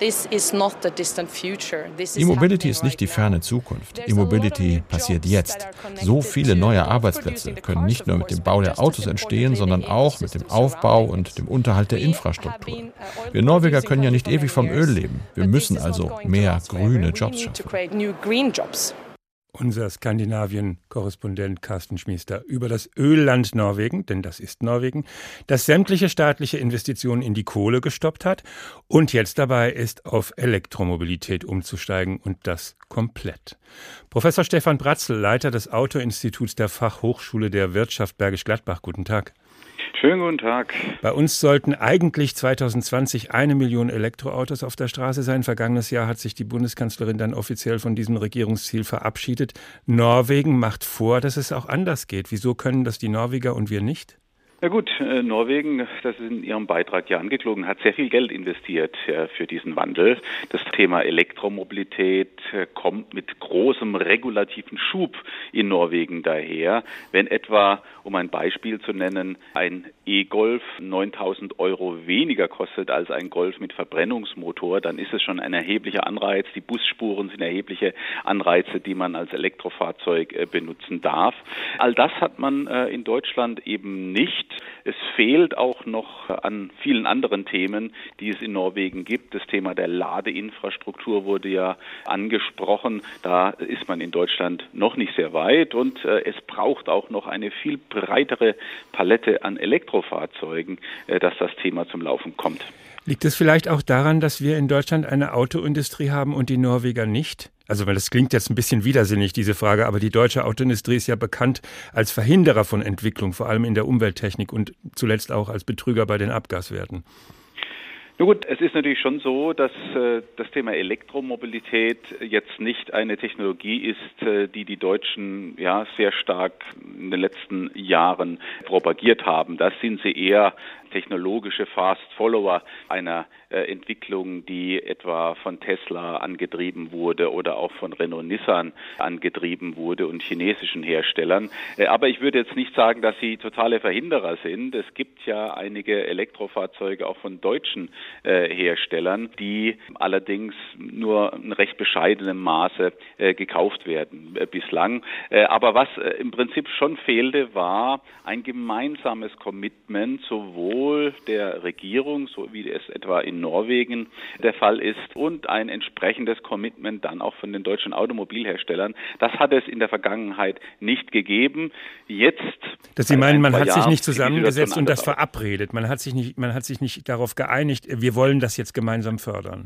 E-Mobility ist nicht die ferne Zukunft. E-Mobility passiert jetzt. So viele neue Arbeitsplätze können nicht nur mit dem Bau der Autos entstehen, sondern auch mit dem Aufbau und dem Unterhalt der Infrastruktur. Wir Norweger können ja nicht ewig vom Öl leben. Wir müssen also mehr grüne Jobs schaffen. Unser Skandinavien-Korrespondent Carsten Schmiester über das Ölland Norwegen, denn das ist Norwegen, das sämtliche staatliche Investitionen in die Kohle gestoppt hat und jetzt dabei ist, auf Elektromobilität umzusteigen und das komplett. Professor Stefan Bratzel, Leiter des Auto-Instituts der Fachhochschule der Wirtschaft Bergisch Gladbach. Guten Tag. Schönen guten Tag. Bei uns sollten eigentlich zwanzig zwanzig eine Million Elektroautos auf der Straße sein. Vergangenes Jahr hat sich die Bundeskanzlerin dann offiziell von diesem Regierungsziel verabschiedet. Norwegen macht vor, dass es auch anders geht. Wieso können das die Norweger und wir nicht? Na gut, äh, Norwegen, das ist in ihrem Beitrag ja angeklogen, hat sehr viel Geld investiert äh, für diesen Wandel. Das Thema Elektromobilität äh, kommt mit großem regulativen Schub in Norwegen daher. Wenn etwa, um ein Beispiel zu nennen, ein E-Golf neuntausend Euro weniger kostet als ein Golf mit Verbrennungsmotor, dann ist es schon ein erheblicher Anreiz. Die Busspuren sind erhebliche Anreize, die man als Elektrofahrzeug äh, benutzen darf. All das hat man äh, in Deutschland eben nicht. Es fehlt auch noch an vielen anderen Themen, die es in Norwegen gibt. Das Thema der Ladeinfrastruktur wurde ja angesprochen. Da ist man in Deutschland noch nicht sehr weit und äh, es braucht auch noch eine viel breitere Palette an Elektrofahrzeugen, äh, dass das Thema zum Laufen kommt. Liegt es vielleicht auch daran, dass wir in Deutschland eine Autoindustrie haben und die Norweger nicht? Also, weil das klingt jetzt ein bisschen widersinnig, diese Frage, aber die deutsche Autoindustrie ist ja bekannt als Verhinderer von Entwicklung, vor allem in der Umwelttechnik und zuletzt auch als Betrüger bei den Abgaswerten. Na gut, es ist natürlich schon so, dass äh, das Thema Elektromobilität jetzt nicht eine Technologie ist, äh, die die Deutschen ja sehr stark in den letzten Jahren propagiert haben. Das sind sie eher technologische Fast-Follower einer äh, Entwicklung, die etwa von Tesla angetrieben wurde oder auch von Renault-Nissan angetrieben wurde und chinesischen Herstellern. Äh, aber ich würde jetzt nicht sagen, dass sie totale Verhinderer sind. Es gibt ja einige Elektrofahrzeuge auch von deutschen äh, Herstellern, die allerdings nur in recht bescheidenem Maße äh, gekauft werden äh, bislang. Äh, aber was äh, im Prinzip schon fehlte, war ein gemeinsames Commitment sowohl der Regierung, so wie es etwa in Norwegen der Fall ist, und ein entsprechendes Commitment dann auch von den deutschen Automobilherstellern. Das hat es in der Vergangenheit nicht gegeben. Jetzt, dass Sie meinen, man hat sich nicht zusammengesetzt und das verabredet. Man hat sich nicht, man hat sich nicht darauf geeinigt, wir wollen das jetzt gemeinsam fördern.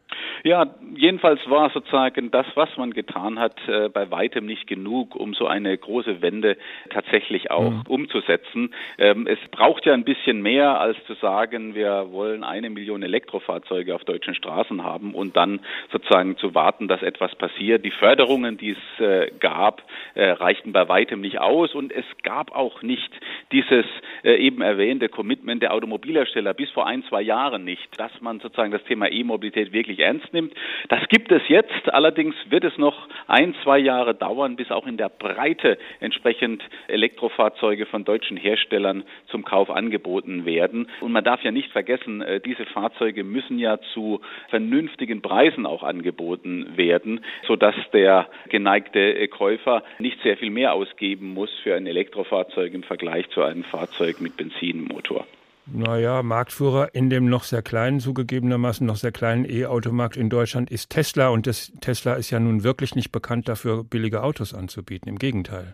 Ja, jedenfalls war sozusagen das, was man getan hat, äh, bei weitem nicht genug, um so eine große Wende tatsächlich auch mhm. umzusetzen. Ähm, es braucht ja ein bisschen mehr, als zu sagen, wir wollen eine Million Elektrofahrzeuge auf deutschen Straßen haben und dann sozusagen zu warten, dass etwas passiert. Die Förderungen, die es äh, gab, äh, reichten bei weitem nicht aus und es gab auch nicht dieses äh, eben erwähnte Commitment der Automobilhersteller bis vor ein, zwei Jahren nicht, dass man sozusagen das Thema E-Mobilität wirklich ernst nimmt. Das gibt es jetzt, allerdings wird es noch ein, zwei Jahre dauern, bis auch in der Breite entsprechend Elektrofahrzeuge von deutschen Herstellern zum Kauf angeboten werden. Und man darf ja nicht vergessen, diese Fahrzeuge müssen ja zu vernünftigen Preisen auch angeboten werden, sodass der geneigte Käufer nicht sehr viel mehr ausgeben muss für ein Elektrofahrzeug im Vergleich zu einem Fahrzeug mit Benzinmotor. Naja, Marktführer in dem noch sehr kleinen, zugegebenermaßen noch sehr kleinen E-Automarkt in Deutschland ist Tesla. Und das Tesla ist ja nun wirklich nicht bekannt dafür, billige Autos anzubieten. Im Gegenteil.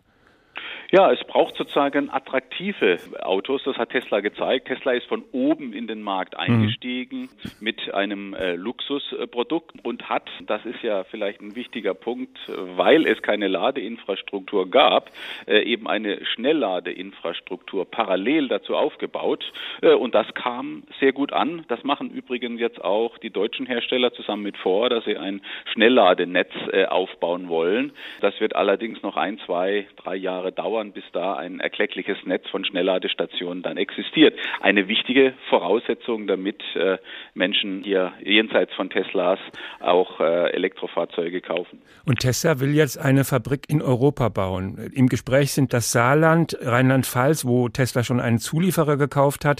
Ja, es braucht sozusagen attraktive Autos, das hat Tesla gezeigt. Tesla ist von oben in den Markt eingestiegen mhm. mit einem äh, Luxusprodukt und hat, das ist ja vielleicht ein wichtiger Punkt, weil es keine Ladeinfrastruktur gab, äh, eben eine Schnellladeinfrastruktur parallel dazu aufgebaut äh, und das kam sehr gut an. Das machen übrigens jetzt auch die deutschen Hersteller zusammen mit Ford, dass sie ein Schnellladenetz äh, aufbauen wollen. Das wird allerdings noch ein, zwei, drei Jahre dauern, bis da ein erkleckliches Netz von Schnellladestationen dann existiert. Eine wichtige Voraussetzung, damit äh, Menschen hier jenseits von Teslas auch äh, Elektrofahrzeuge kaufen. Und Tesla will jetzt eine Fabrik in Europa bauen. Im Gespräch sind das Saarland, Rheinland-Pfalz, wo Tesla schon einen Zulieferer gekauft hat,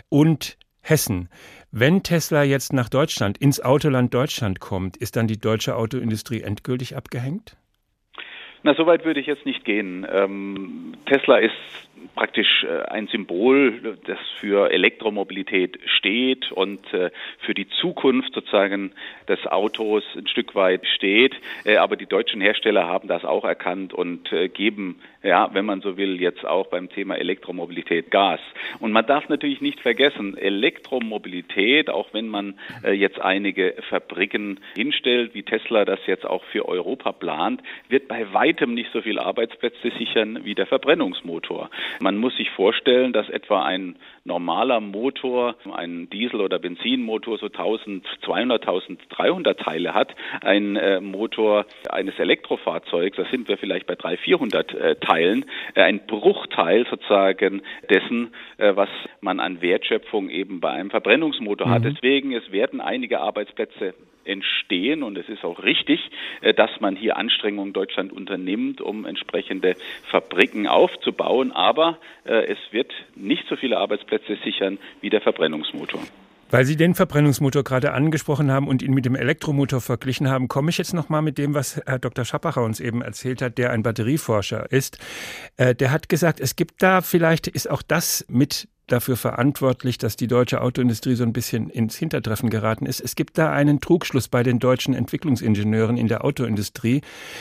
und Hessen. Wenn Tesla jetzt nach Deutschland, ins Autoland Deutschland kommt, ist dann die deutsche Autoindustrie endgültig abgehängt? Na, so weit würde ich jetzt nicht gehen. Ähm, Tesla ist praktisch ein Symbol, das für Elektromobilität steht und für die Zukunft sozusagen des Autos ein Stück weit steht. Aber die deutschen Hersteller haben das auch erkannt und geben, ja, wenn man so will, jetzt auch beim Thema Elektromobilität Gas. Und man darf natürlich nicht vergessen, Elektromobilität, auch wenn man jetzt einige Fabriken hinstellt, wie Tesla das jetzt auch für Europa plant, wird bei weitem nicht so viele Arbeitsplätze sichern wie der Verbrennungsmotor. Man muss sich vorstellen, dass etwa ein normaler Motor, ein Diesel- oder Benzinmotor so eintausendzweihundert, eintausenddreihundert Teile hat. Ein äh, Motor eines Elektrofahrzeugs, da sind wir vielleicht bei dreihundert, vierhundert äh, Teilen, äh, ein Bruchteil sozusagen dessen, äh, was man an Wertschöpfung eben bei einem Verbrennungsmotor mhm. hat. Deswegen, es werden einige Arbeitsplätze entstehen und es ist auch richtig, dass man hier Anstrengungen in Deutschland unternimmt, um entsprechende Fabriken aufzubauen, aber äh, es wird nicht so viele Arbeitsplätze sichern wie der Verbrennungsmotor. Weil Sie den Verbrennungsmotor gerade angesprochen haben und ihn mit dem Elektromotor verglichen haben, komme ich jetzt noch mal mit dem, was Herr Doktor Schappacher uns eben erzählt hat, der ein Batterieforscher ist. Äh, der hat gesagt, es gibt da, vielleicht ist auch das mit dafür verantwortlich, dass die deutsche Autoindustrie so ein bisschen ins Hintertreffen geraten ist. Es gibt da einen Trugschluss bei den deutschen Entwicklungsingenieuren in der Autoindustrie.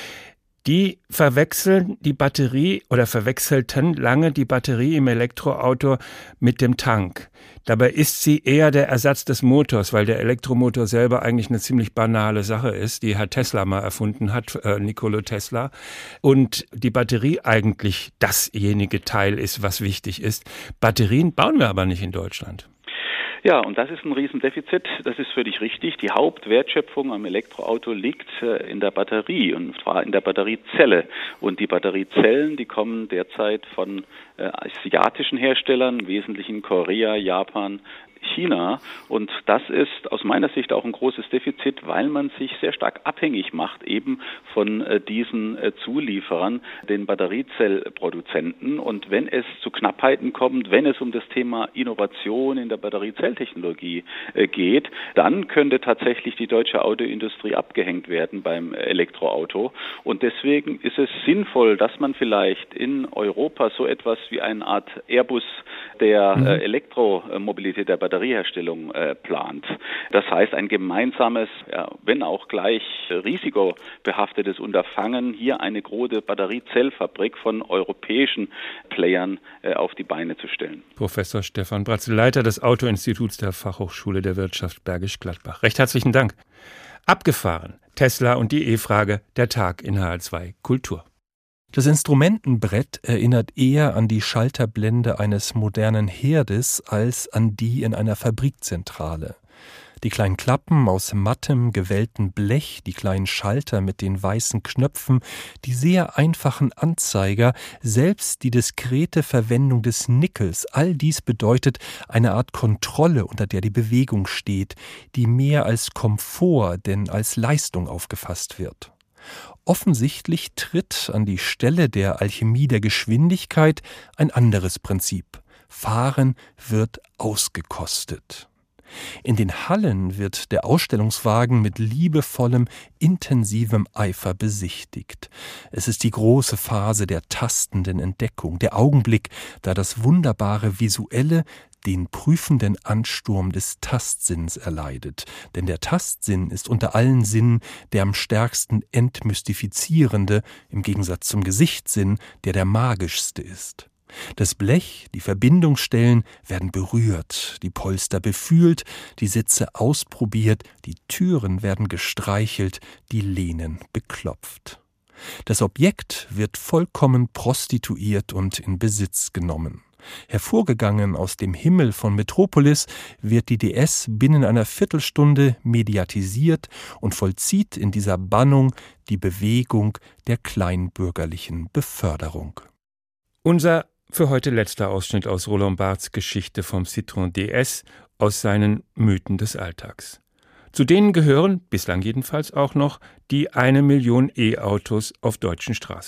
Die verwechseln die Batterie oder verwechselten lange die Batterie im Elektroauto mit dem Tank. Dabei ist sie eher der Ersatz des Motors, weil der Elektromotor selber eigentlich eine ziemlich banale Sache ist, die Herr Tesla mal erfunden hat, äh, Nikola Tesla. Und die Batterie eigentlich dasjenige Teil ist, was wichtig ist. Batterien bauen wir aber nicht in Deutschland. Ja, und das ist ein Riesendefizit, das ist völlig richtig. Die Hauptwertschöpfung am Elektroauto liegt äh, in der Batterie und zwar in der Batteriezelle. Und die Batteriezellen, die kommen derzeit von äh, asiatischen Herstellern, im Wesentlichen Korea, Japan, China. Und das ist aus meiner Sicht auch ein großes Defizit, weil man sich sehr stark abhängig macht eben von äh, diesen äh, Zulieferern, den Batteriezellproduzenten. Und wenn es zu Knappheiten kommt, wenn es um das Thema Innovation in der Batteriezelltechnologie äh, geht, dann könnte tatsächlich die deutsche Autoindustrie abgehängt werden beim Elektroauto. Und deswegen ist es sinnvoll, dass man vielleicht in Europa so etwas wie eine Art Airbus der mhm. äh, Elektromobilität der Batterieherstellung äh, plant. Das heißt, ein gemeinsames, ja, wenn auch gleich risikobehaftetes Unterfangen, hier eine große Batteriezellfabrik von europäischen Playern äh, auf die Beine zu stellen. Professor Stefan Bratzel, Leiter des Autoinstituts der Fachhochschule der Wirtschaft Bergisch Gladbach. Recht herzlichen Dank. Abgefahren. Tesla und die E-Frage, der Tag in H L zwei Kultur. Das Instrumentenbrett erinnert eher an die Schalterblende eines modernen Herdes als an die in einer Fabrikzentrale. Die kleinen Klappen aus mattem, gewelltem Blech, die kleinen Schalter mit den weißen Knöpfen, die sehr einfachen Anzeiger, selbst die diskrete Verwendung des Nickels, all dies bedeutet eine Art Kontrolle, unter der die Bewegung steht, die mehr als Komfort denn als Leistung aufgefasst wird. Offensichtlich tritt an die Stelle der Alchemie der Geschwindigkeit ein anderes Prinzip. Fahren wird ausgekostet. In den Hallen wird der Ausstellungswagen mit liebevollem, intensivem Eifer besichtigt. Es ist die große Phase der tastenden Entdeckung, der Augenblick, da das wunderbare Visuelle den prüfenden Ansturm des Tastsinns erleidet. Denn der Tastsinn ist unter allen Sinnen der am stärksten entmystifizierende, im Gegensatz zum Gesichtssinn, der der magischste ist. Das Blech, die Verbindungsstellen werden berührt, die Polster befühlt, die Sitze ausprobiert, die Türen werden gestreichelt, die Lehnen beklopft. Das Objekt wird vollkommen prostituiert und in Besitz genommen. Hervorgegangen aus dem Himmel von Metropolis wird die D S binnen einer Viertelstunde mediatisiert und vollzieht in dieser Bannung die Bewegung der kleinbürgerlichen Beförderung. Unser für heute letzter Ausschnitt aus Roland Barths Geschichte vom Citroën D S aus seinen Mythen des Alltags. Zu denen gehören, bislang jedenfalls auch noch, die eine Million E-Autos auf deutschen Straßen.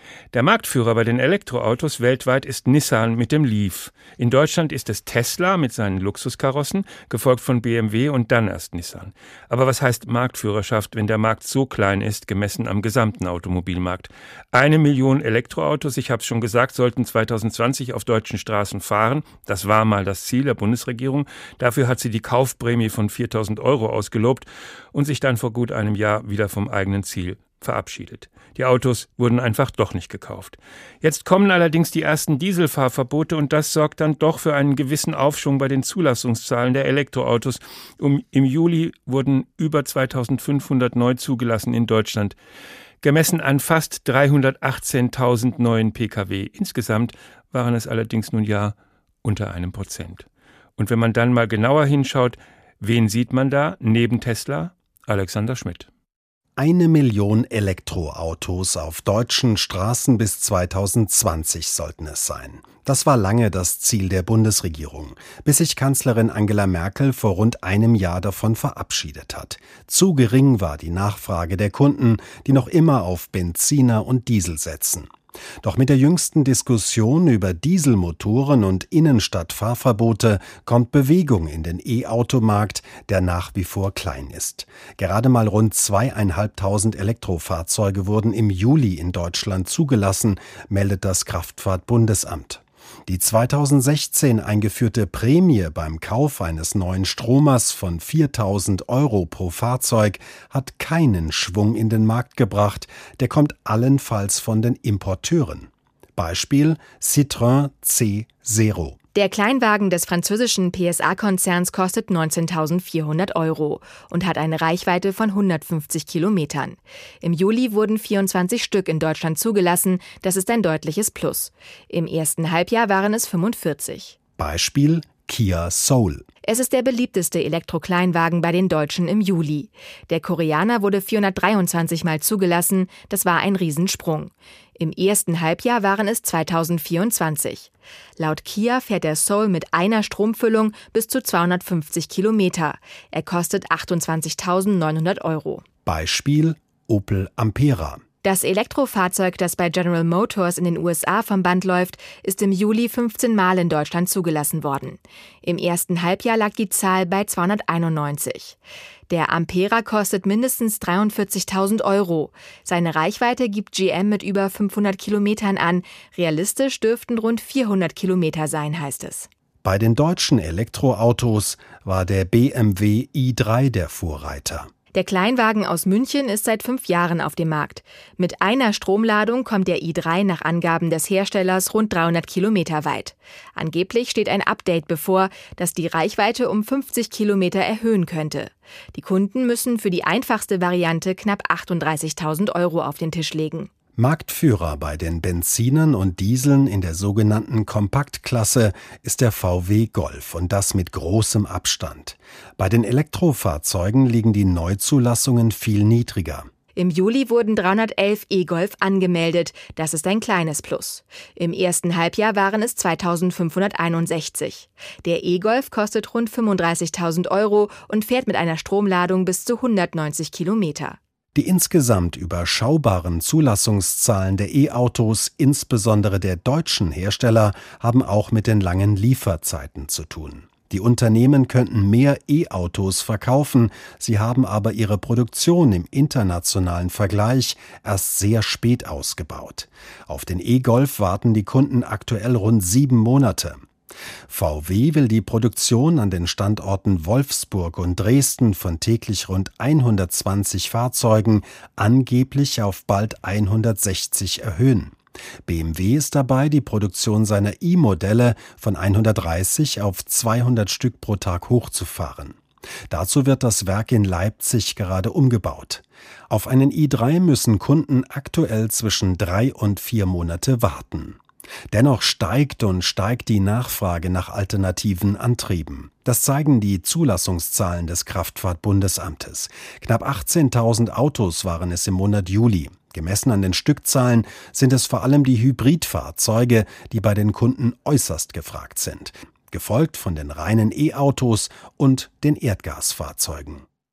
Der Marktführer bei den Elektroautos weltweit ist Nissan mit dem Leaf. In Deutschland ist es Tesla mit seinen Luxuskarossen, gefolgt von B M W und dann erst Nissan. Aber was heißt Marktführerschaft, wenn der Markt so klein ist, gemessen am gesamten Automobilmarkt? Eine Million Elektroautos, ich habe es schon gesagt, sollten zweitausendzwanzig auf deutschen Straßen fahren. Das war mal das Ziel der Bundesregierung. Dafür hat sie die Kaufprämie von viertausend Euro ausgelobt und sich dann vor gut einem Jahr wieder vom eigenen Ziel verabschiedet. Die Autos wurden einfach doch nicht gekauft. Jetzt kommen allerdings die ersten Dieselfahrverbote und das sorgt dann doch für einen gewissen Aufschwung bei den Zulassungszahlen der Elektroautos. Um, Im Juli wurden über zweitausendfünfhundert neu zugelassen in Deutschland, gemessen an fast dreihundertachtzehntausend neuen Pkw. Insgesamt waren es allerdings nun ja unter einem Prozent. Und wenn man dann mal genauer hinschaut, wen sieht man da neben Tesla? Alexander Schmidt. Eine Million Elektroautos auf deutschen Straßen bis zweitausendzwanzig sollten es sein. Das war lange das Ziel der Bundesregierung, bis sich Kanzlerin Angela Merkel vor rund einem Jahr davon verabschiedet hat. Zu gering war die Nachfrage der Kunden, die noch immer auf Benziner und Diesel setzen. Doch mit der jüngsten Diskussion über Dieselmotoren und Innenstadtfahrverbote kommt Bewegung in den E-Automarkt, der nach wie vor klein ist. Gerade mal rund zweieinhalbtausend Elektrofahrzeuge wurden im Juli in Deutschland zugelassen, meldet das Kraftfahrtbundesamt. Die zweitausendsechzehn eingeführte Prämie beim Kauf eines neuen Stromers von viertausend Euro pro Fahrzeug hat keinen Schwung in den Markt gebracht, der kommt allenfalls von den Importeuren. Beispiel Citroën C Zero. Der Kleinwagen des französischen P S A-Konzerns kostet neunzehntausendvierhundert Euro und hat eine Reichweite von hundertfünfzig Kilometern. Im Juli wurden vierundzwanzig Stück in Deutschland zugelassen, das ist ein deutliches Plus. Im ersten Halbjahr waren es fünfundvierzig. Beispiel Kia Soul. Es ist der beliebteste Elektro-Kleinwagen bei den Deutschen im Juli. Der Koreaner wurde vierhundertdreiundzwanzig Mal zugelassen, das war ein Riesensprung. Im ersten Halbjahr waren es zweitausendvierundzwanzig. Laut Kia fährt der Soul mit einer Stromfüllung bis zu zweihundertfünfzig Kilometer. Er kostet achtundzwanzigtausendneunhundert Euro. Beispiel Opel Ampera. Das Elektrofahrzeug, das bei General Motors in den U S A vom Band läuft, ist im Juli fünfzehn Mal in Deutschland zugelassen worden. Im ersten Halbjahr lag die Zahl bei zweihunderteinundneunzig. Der Ampera kostet mindestens dreiundvierzigtausend Euro. Seine Reichweite gibt G M mit über fünfhundert Kilometern an. Realistisch dürften rund vierhundert Kilometer sein, heißt es. Bei den deutschen Elektroautos war der B M W i drei der Vorreiter. Der Kleinwagen aus München ist seit fünf Jahren auf dem Markt. Mit einer Stromladung kommt der i drei nach Angaben des Herstellers rund dreihundert Kilometer weit. Angeblich steht ein Update bevor, das die Reichweite um fünfzig Kilometer erhöhen könnte. Die Kunden müssen für die einfachste Variante knapp achtunddreißigtausend Euro auf den Tisch legen. Marktführer bei den Benzinern und Dieseln in der sogenannten Kompaktklasse ist der V W Golf und das mit großem Abstand. Bei den Elektrofahrzeugen liegen die Neuzulassungen viel niedriger. Im Juli wurden dreihundertelf E-Golf angemeldet, das ist ein kleines Plus. Im ersten Halbjahr waren es zweitausendfünfhunderteinundsechzig. Der E-Golf kostet rund fünfunddreißigtausend Euro und fährt mit einer Stromladung bis zu hundertneunzig Kilometer. Die insgesamt überschaubaren Zulassungszahlen der E-Autos, insbesondere der deutschen Hersteller, haben auch mit den langen Lieferzeiten zu tun. Die Unternehmen könnten mehr E-Autos verkaufen, sie haben aber ihre Produktion im internationalen Vergleich erst sehr spät ausgebaut. Auf den E-Golf warten die Kunden aktuell rund sieben Monate. V W will die Produktion an den Standorten Wolfsburg und Dresden von täglich rund hundertzwanzig Fahrzeugen angeblich auf bald hundertsechzig erhöhen. B M W ist dabei, die Produktion seiner i-Modelle von hundertdreißig auf zweihundert Stück pro Tag hochzufahren. Dazu wird das Werk in Leipzig gerade umgebaut. Auf einen i drei müssen Kunden aktuell zwischen drei und vier Monate warten. Dennoch steigt und steigt die Nachfrage nach alternativen Antrieben. Das zeigen die Zulassungszahlen des Kraftfahrtbundesamtes. Knapp achtzehntausend Autos waren es im Monat Juli. Gemessen an den Stückzahlen sind es vor allem die Hybridfahrzeuge, die bei den Kunden äußerst gefragt sind, gefolgt von den reinen E-Autos und den Erdgasfahrzeugen.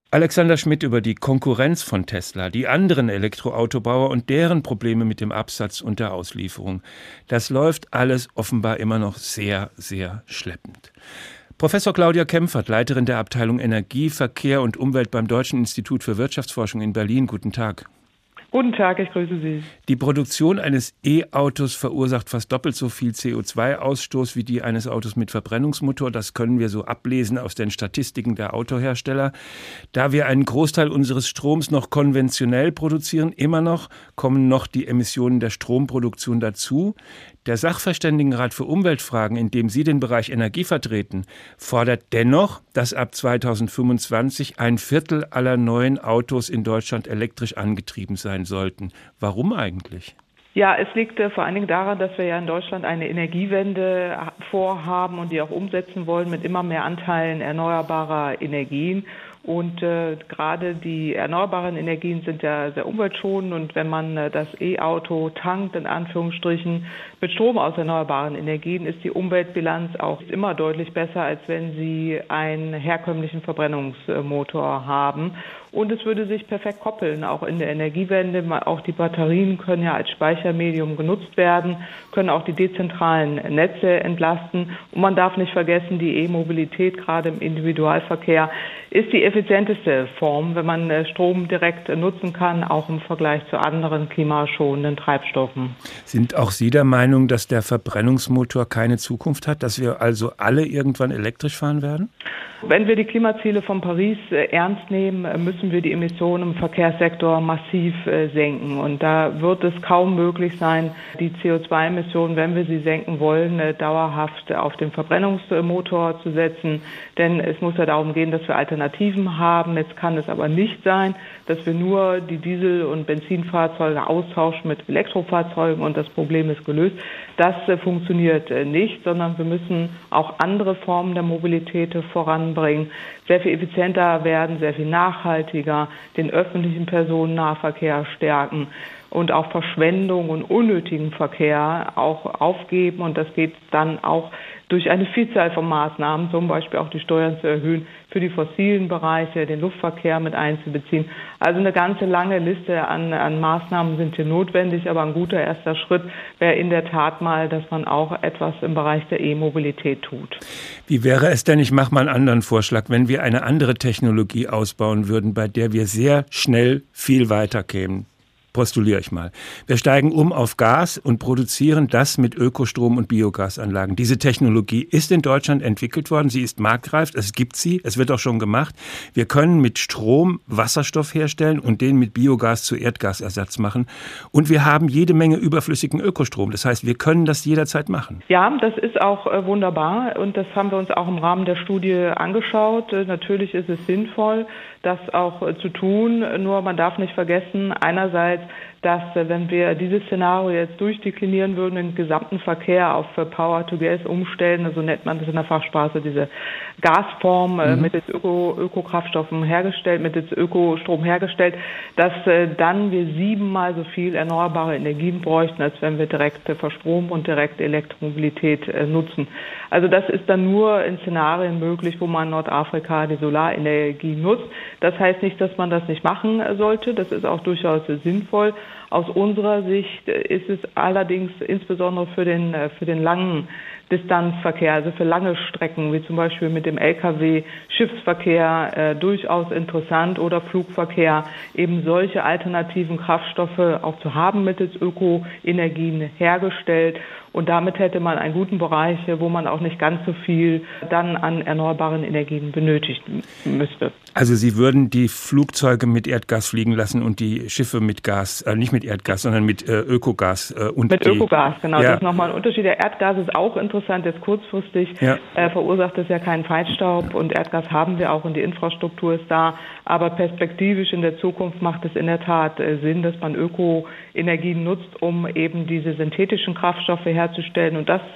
Alexander Schmidt über die Konkurrenz von Tesla, die anderen Elektroautobauer und deren Probleme mit dem Absatz und der Auslieferung. Das läuft alles offenbar immer noch sehr, sehr schleppend. Professor Claudia Kempfert, Leiterin der Abteilung Energie, Verkehr und Umwelt beim Deutschen Institut für Wirtschaftsforschung in Berlin. Guten Tag. Guten Tag, ich grüße Sie. Die Produktion eines E-Autos verursacht fast doppelt so viel C O zwei Ausstoß wie die eines Autos mit Verbrennungsmotor. Das können wir so ablesen aus den Statistiken der Autohersteller. Da wir einen Großteil unseres Stroms noch konventionell produzieren, immer noch, kommen noch die Emissionen der Stromproduktion dazu. Der Sachverständigenrat für Umweltfragen, in dem Sie den Bereich Energie vertreten, fordert dennoch, dass ab zweitausendfünfundzwanzig ein Viertel aller neuen Autos in Deutschland elektrisch angetrieben sein sollten. Warum eigentlich? Ja, es liegt äh, vor allen Dingen daran, dass wir ja in Deutschland eine Energiewende vorhaben und die auch umsetzen wollen mit immer mehr Anteilen erneuerbarer Energien. Und äh, gerade die erneuerbaren Energien sind ja sehr umweltschonend. Und wenn man äh, das E-Auto tankt, in Anführungsstrichen, mit Strom aus erneuerbaren Energien, ist die Umweltbilanz auch immer deutlich besser, als wenn Sie einen herkömmlichen Verbrennungsmotor haben. Und es würde sich perfekt koppeln, auch in der Energiewende. Auch die Batterien können ja als Speichermedium genutzt werden, können auch die dezentralen Netze entlasten. Und man darf nicht vergessen, die E-Mobilität, gerade im Individualverkehr, ist die effizienteste Form, wenn man Strom direkt nutzen kann, auch im Vergleich zu anderen klimaschonenden Treibstoffen. Sind auch Sie der Meinung, dass der Verbrennungsmotor keine Zukunft hat, dass wir also alle irgendwann elektrisch fahren werden? Wenn wir die Klimaziele von Paris ernst nehmen, müssen wir die Emissionen im Verkehrssektor massiv senken. Und da wird es kaum möglich sein, die C O zwei Emissionen, wenn wir sie senken wollen, dauerhaft auf den Verbrennungsmotor zu setzen. Denn es muss ja darum gehen, dass wir Alternativen haben. Jetzt kann es aber nicht sein, dass wir nur die Diesel- und Benzinfahrzeuge austauschen mit Elektrofahrzeugen und das Problem ist gelöst. Das funktioniert nicht, sondern wir müssen auch andere Formen der Mobilität voranbringen, sehr viel effizienter werden, sehr viel nachhaltiger, den öffentlichen Personennahverkehr stärken und auch Verschwendung und unnötigen Verkehr auch aufgeben. Und das geht dann auch durch eine Vielzahl von Maßnahmen, zum Beispiel auch die Steuern zu erhöhen, für die fossilen Bereiche, den Luftverkehr mit einzubeziehen. Also eine ganze lange Liste an, an Maßnahmen sind hier notwendig, aber ein guter erster Schritt wäre in der Tat mal, dass man auch etwas im Bereich der E-Mobilität tut. Wie wäre es denn, ich mache mal einen anderen Vorschlag, wenn wir eine andere Technologie ausbauen würden, bei der wir sehr schnell viel weiter kämen? Postuliere ich mal. Wir steigen um auf Gas und produzieren das mit Ökostrom und Biogasanlagen. Diese Technologie ist in Deutschland entwickelt worden, sie ist marktreif, es gibt sie, es wird auch schon gemacht. Wir können mit Strom Wasserstoff herstellen und den mit Biogas zu Erdgasersatz machen. Und wir haben jede Menge überflüssigen Ökostrom. Das heißt, wir können das jederzeit machen. Ja, das ist auch äh, wunderbar und das haben wir uns auch im Rahmen der Studie angeschaut. Äh, natürlich ist es sinnvoll, das auch äh, zu tun. Nur man darf nicht vergessen, einerseits, dass wenn wir dieses Szenario jetzt durchdeklinieren würden, den gesamten Verkehr auf Power to Gas umstellen, also nennt man das in der Fachsprache, diese Gasform mhm. äh, mittels Öko, Ökokraftstoffen hergestellt, mittels Ökostrom hergestellt, dass äh, dann wir siebenmal so viel erneuerbare Energien bräuchten, als wenn wir direkt äh, Verstrom und direkt Elektromobilität äh, nutzen. Also das ist dann nur in Szenarien möglich, wo man in Nordafrika die Solarenergie nutzt. Das heißt nicht, dass man das nicht machen sollte, das ist auch durchaus sinnvoll. Aus unserer Sicht ist es allerdings insbesondere für den, für den langen Distanzverkehr, also für lange Strecken, wie zum Beispiel mit dem L K W, Schiffsverkehr, äh, durchaus interessant oder Flugverkehr, eben solche alternativen Kraftstoffe auch zu haben, mittels Ökoenergien hergestellt. Und damit hätte man einen guten Bereich, wo man auch nicht ganz so viel dann an erneuerbaren Energien benötigen müsste. Also Sie würden die Flugzeuge mit Erdgas fliegen lassen und die Schiffe mit Gas, äh, nicht mit Erdgas, sondern mit äh, Ökogas. Äh, und mit die, Ökogas, genau. Ja. Das ist nochmal ein Unterschied. Der Erdgas ist auch interessant, jetzt kurzfristig ja. äh, verursacht es ja keinen Feinstaub und Erdgas haben wir auch und die Infrastruktur ist da. Aber perspektivisch in der Zukunft macht es in der Tat äh, Sinn, dass man Ökoenergien nutzt, um eben diese synthetischen Kraftstoffe herzustellen. Und das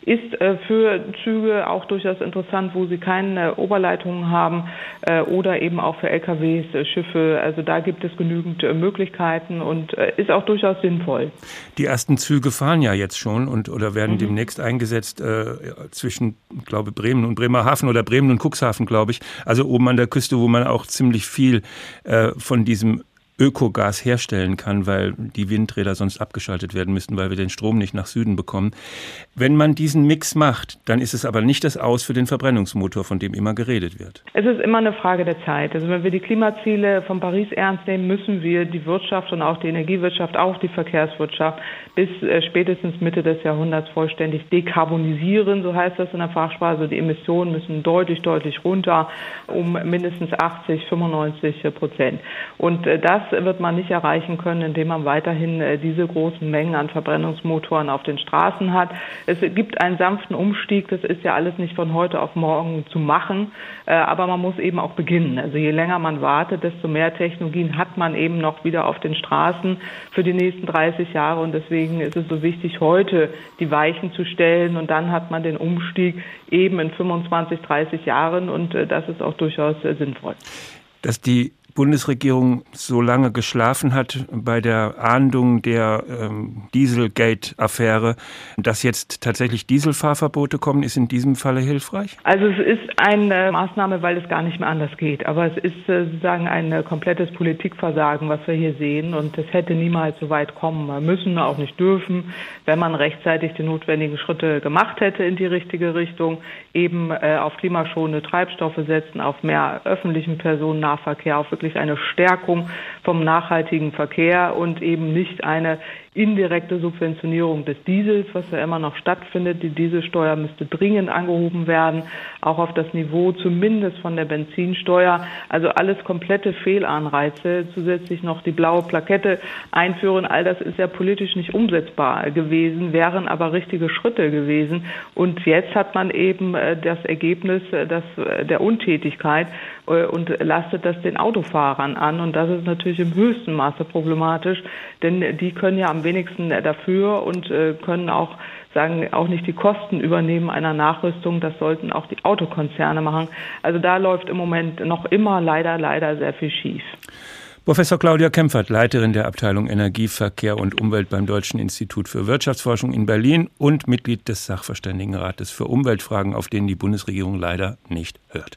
ist äh, für Züge auch durchaus interessant, wo sie keine Oberleitungen haben äh, oder eben auch für L K Ws, äh, Schiffe. Also da gibt es genügend äh, Möglichkeiten und äh, ist auch durchaus sinnvoll. Die ersten Züge fahren ja jetzt schon und oder werden mhm. demnächst eingesetzt äh, zwischen, ich glaube, Bremen und Bremerhaven oder Bremen und Cuxhaven, glaube ich. Also oben an der Küste, wo man auch ziemlich viel äh, von diesem Ökogas herstellen kann, weil die Windräder sonst abgeschaltet werden müssten, weil wir den Strom nicht nach Süden bekommen. Wenn man diesen Mix macht, dann ist es aber nicht das Aus für den Verbrennungsmotor, von dem immer geredet wird. Es ist immer eine Frage der Zeit. Also wenn wir die Klimaziele von Paris ernst nehmen, müssen wir die Wirtschaft und auch die Energiewirtschaft, auch die Verkehrswirtschaft bis äh, spätestens Mitte des Jahrhunderts vollständig dekarbonisieren, so heißt das in der Fachsprache. Also die Emissionen müssen deutlich, deutlich runter, um mindestens achtzig, fünfundneunzig Prozent. Und äh, das wird man nicht erreichen können, indem man weiterhin äh, diese großen Mengen an Verbrennungsmotoren auf den Straßen hat. Es gibt einen sanften Umstieg, das ist ja alles nicht von heute auf morgen zu machen, äh, aber man muss eben auch beginnen. Also je länger man wartet, desto mehr Technologien hat man eben noch wieder auf den Straßen für die nächsten dreißig Jahre und deswegen ist es so wichtig, heute die Weichen zu stellen und dann hat man den Umstieg eben in fünfundzwanzig, dreißig Jahren und äh, das ist auch durchaus äh, sinnvoll. Dass die Bundesregierung so lange geschlafen hat bei der Ahndung der ähm, Dieselgate-Affäre, dass jetzt tatsächlich Dieselfahrverbote kommen, ist in diesem Falle hilfreich? Also es ist eine Maßnahme, weil es gar nicht mehr anders geht. Aber es ist äh, sozusagen ein äh, komplettes Politikversagen, was wir hier sehen. Und es hätte niemals so weit kommen müssen, auch nicht dürfen, wenn man rechtzeitig die notwendigen Schritte gemacht hätte in die richtige Richtung, eben äh, auf klimaschonende Treibstoffe setzen, auf mehr öffentlichen Personennahverkehr, auf wirklich eine Stärkung vom nachhaltigen Verkehr und eben nicht eine indirekte Subventionierung des Diesels, was ja immer noch stattfindet. Die Dieselsteuer müsste dringend angehoben werden, auch auf das Niveau zumindest von der Benzinsteuer. Also alles komplette Fehlanreize, zusätzlich noch die blaue Plakette einführen. All das ist ja politisch nicht umsetzbar gewesen, wären aber richtige Schritte gewesen. Und jetzt hat man eben das Ergebnis das, der Untätigkeit und lastet das den Autofahrern an. Und das ist natürlich im höchsten Maße problematisch, denn die können ja am wenigsten dafür und äh, können auch sagen, auch nicht die Kosten übernehmen einer Nachrüstung. Das sollten auch die Autokonzerne machen. Also da läuft im Moment noch immer leider, leider sehr viel schief. Professor Claudia Kempfert, Leiterin der Abteilung Energie, Verkehr und Umwelt beim Deutschen Institut für Wirtschaftsforschung in Berlin und Mitglied des Sachverständigenrates für Umweltfragen, auf den die Bundesregierung leider nicht hört.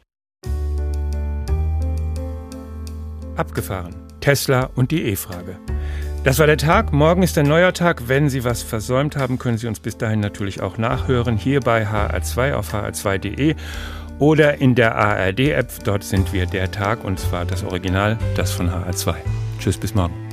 Abgefahren. Tesla und die E-Frage. Das war der Tag. Morgen ist ein neuer Tag. Wenn Sie was versäumt haben, können Sie uns bis dahin natürlich auch nachhören. Hier bei H R zwei auf h r zwei punkt d e oder in der A R D-App. Dort sind wir der Tag und zwar das Original, das von H R zwei. Tschüss, bis morgen.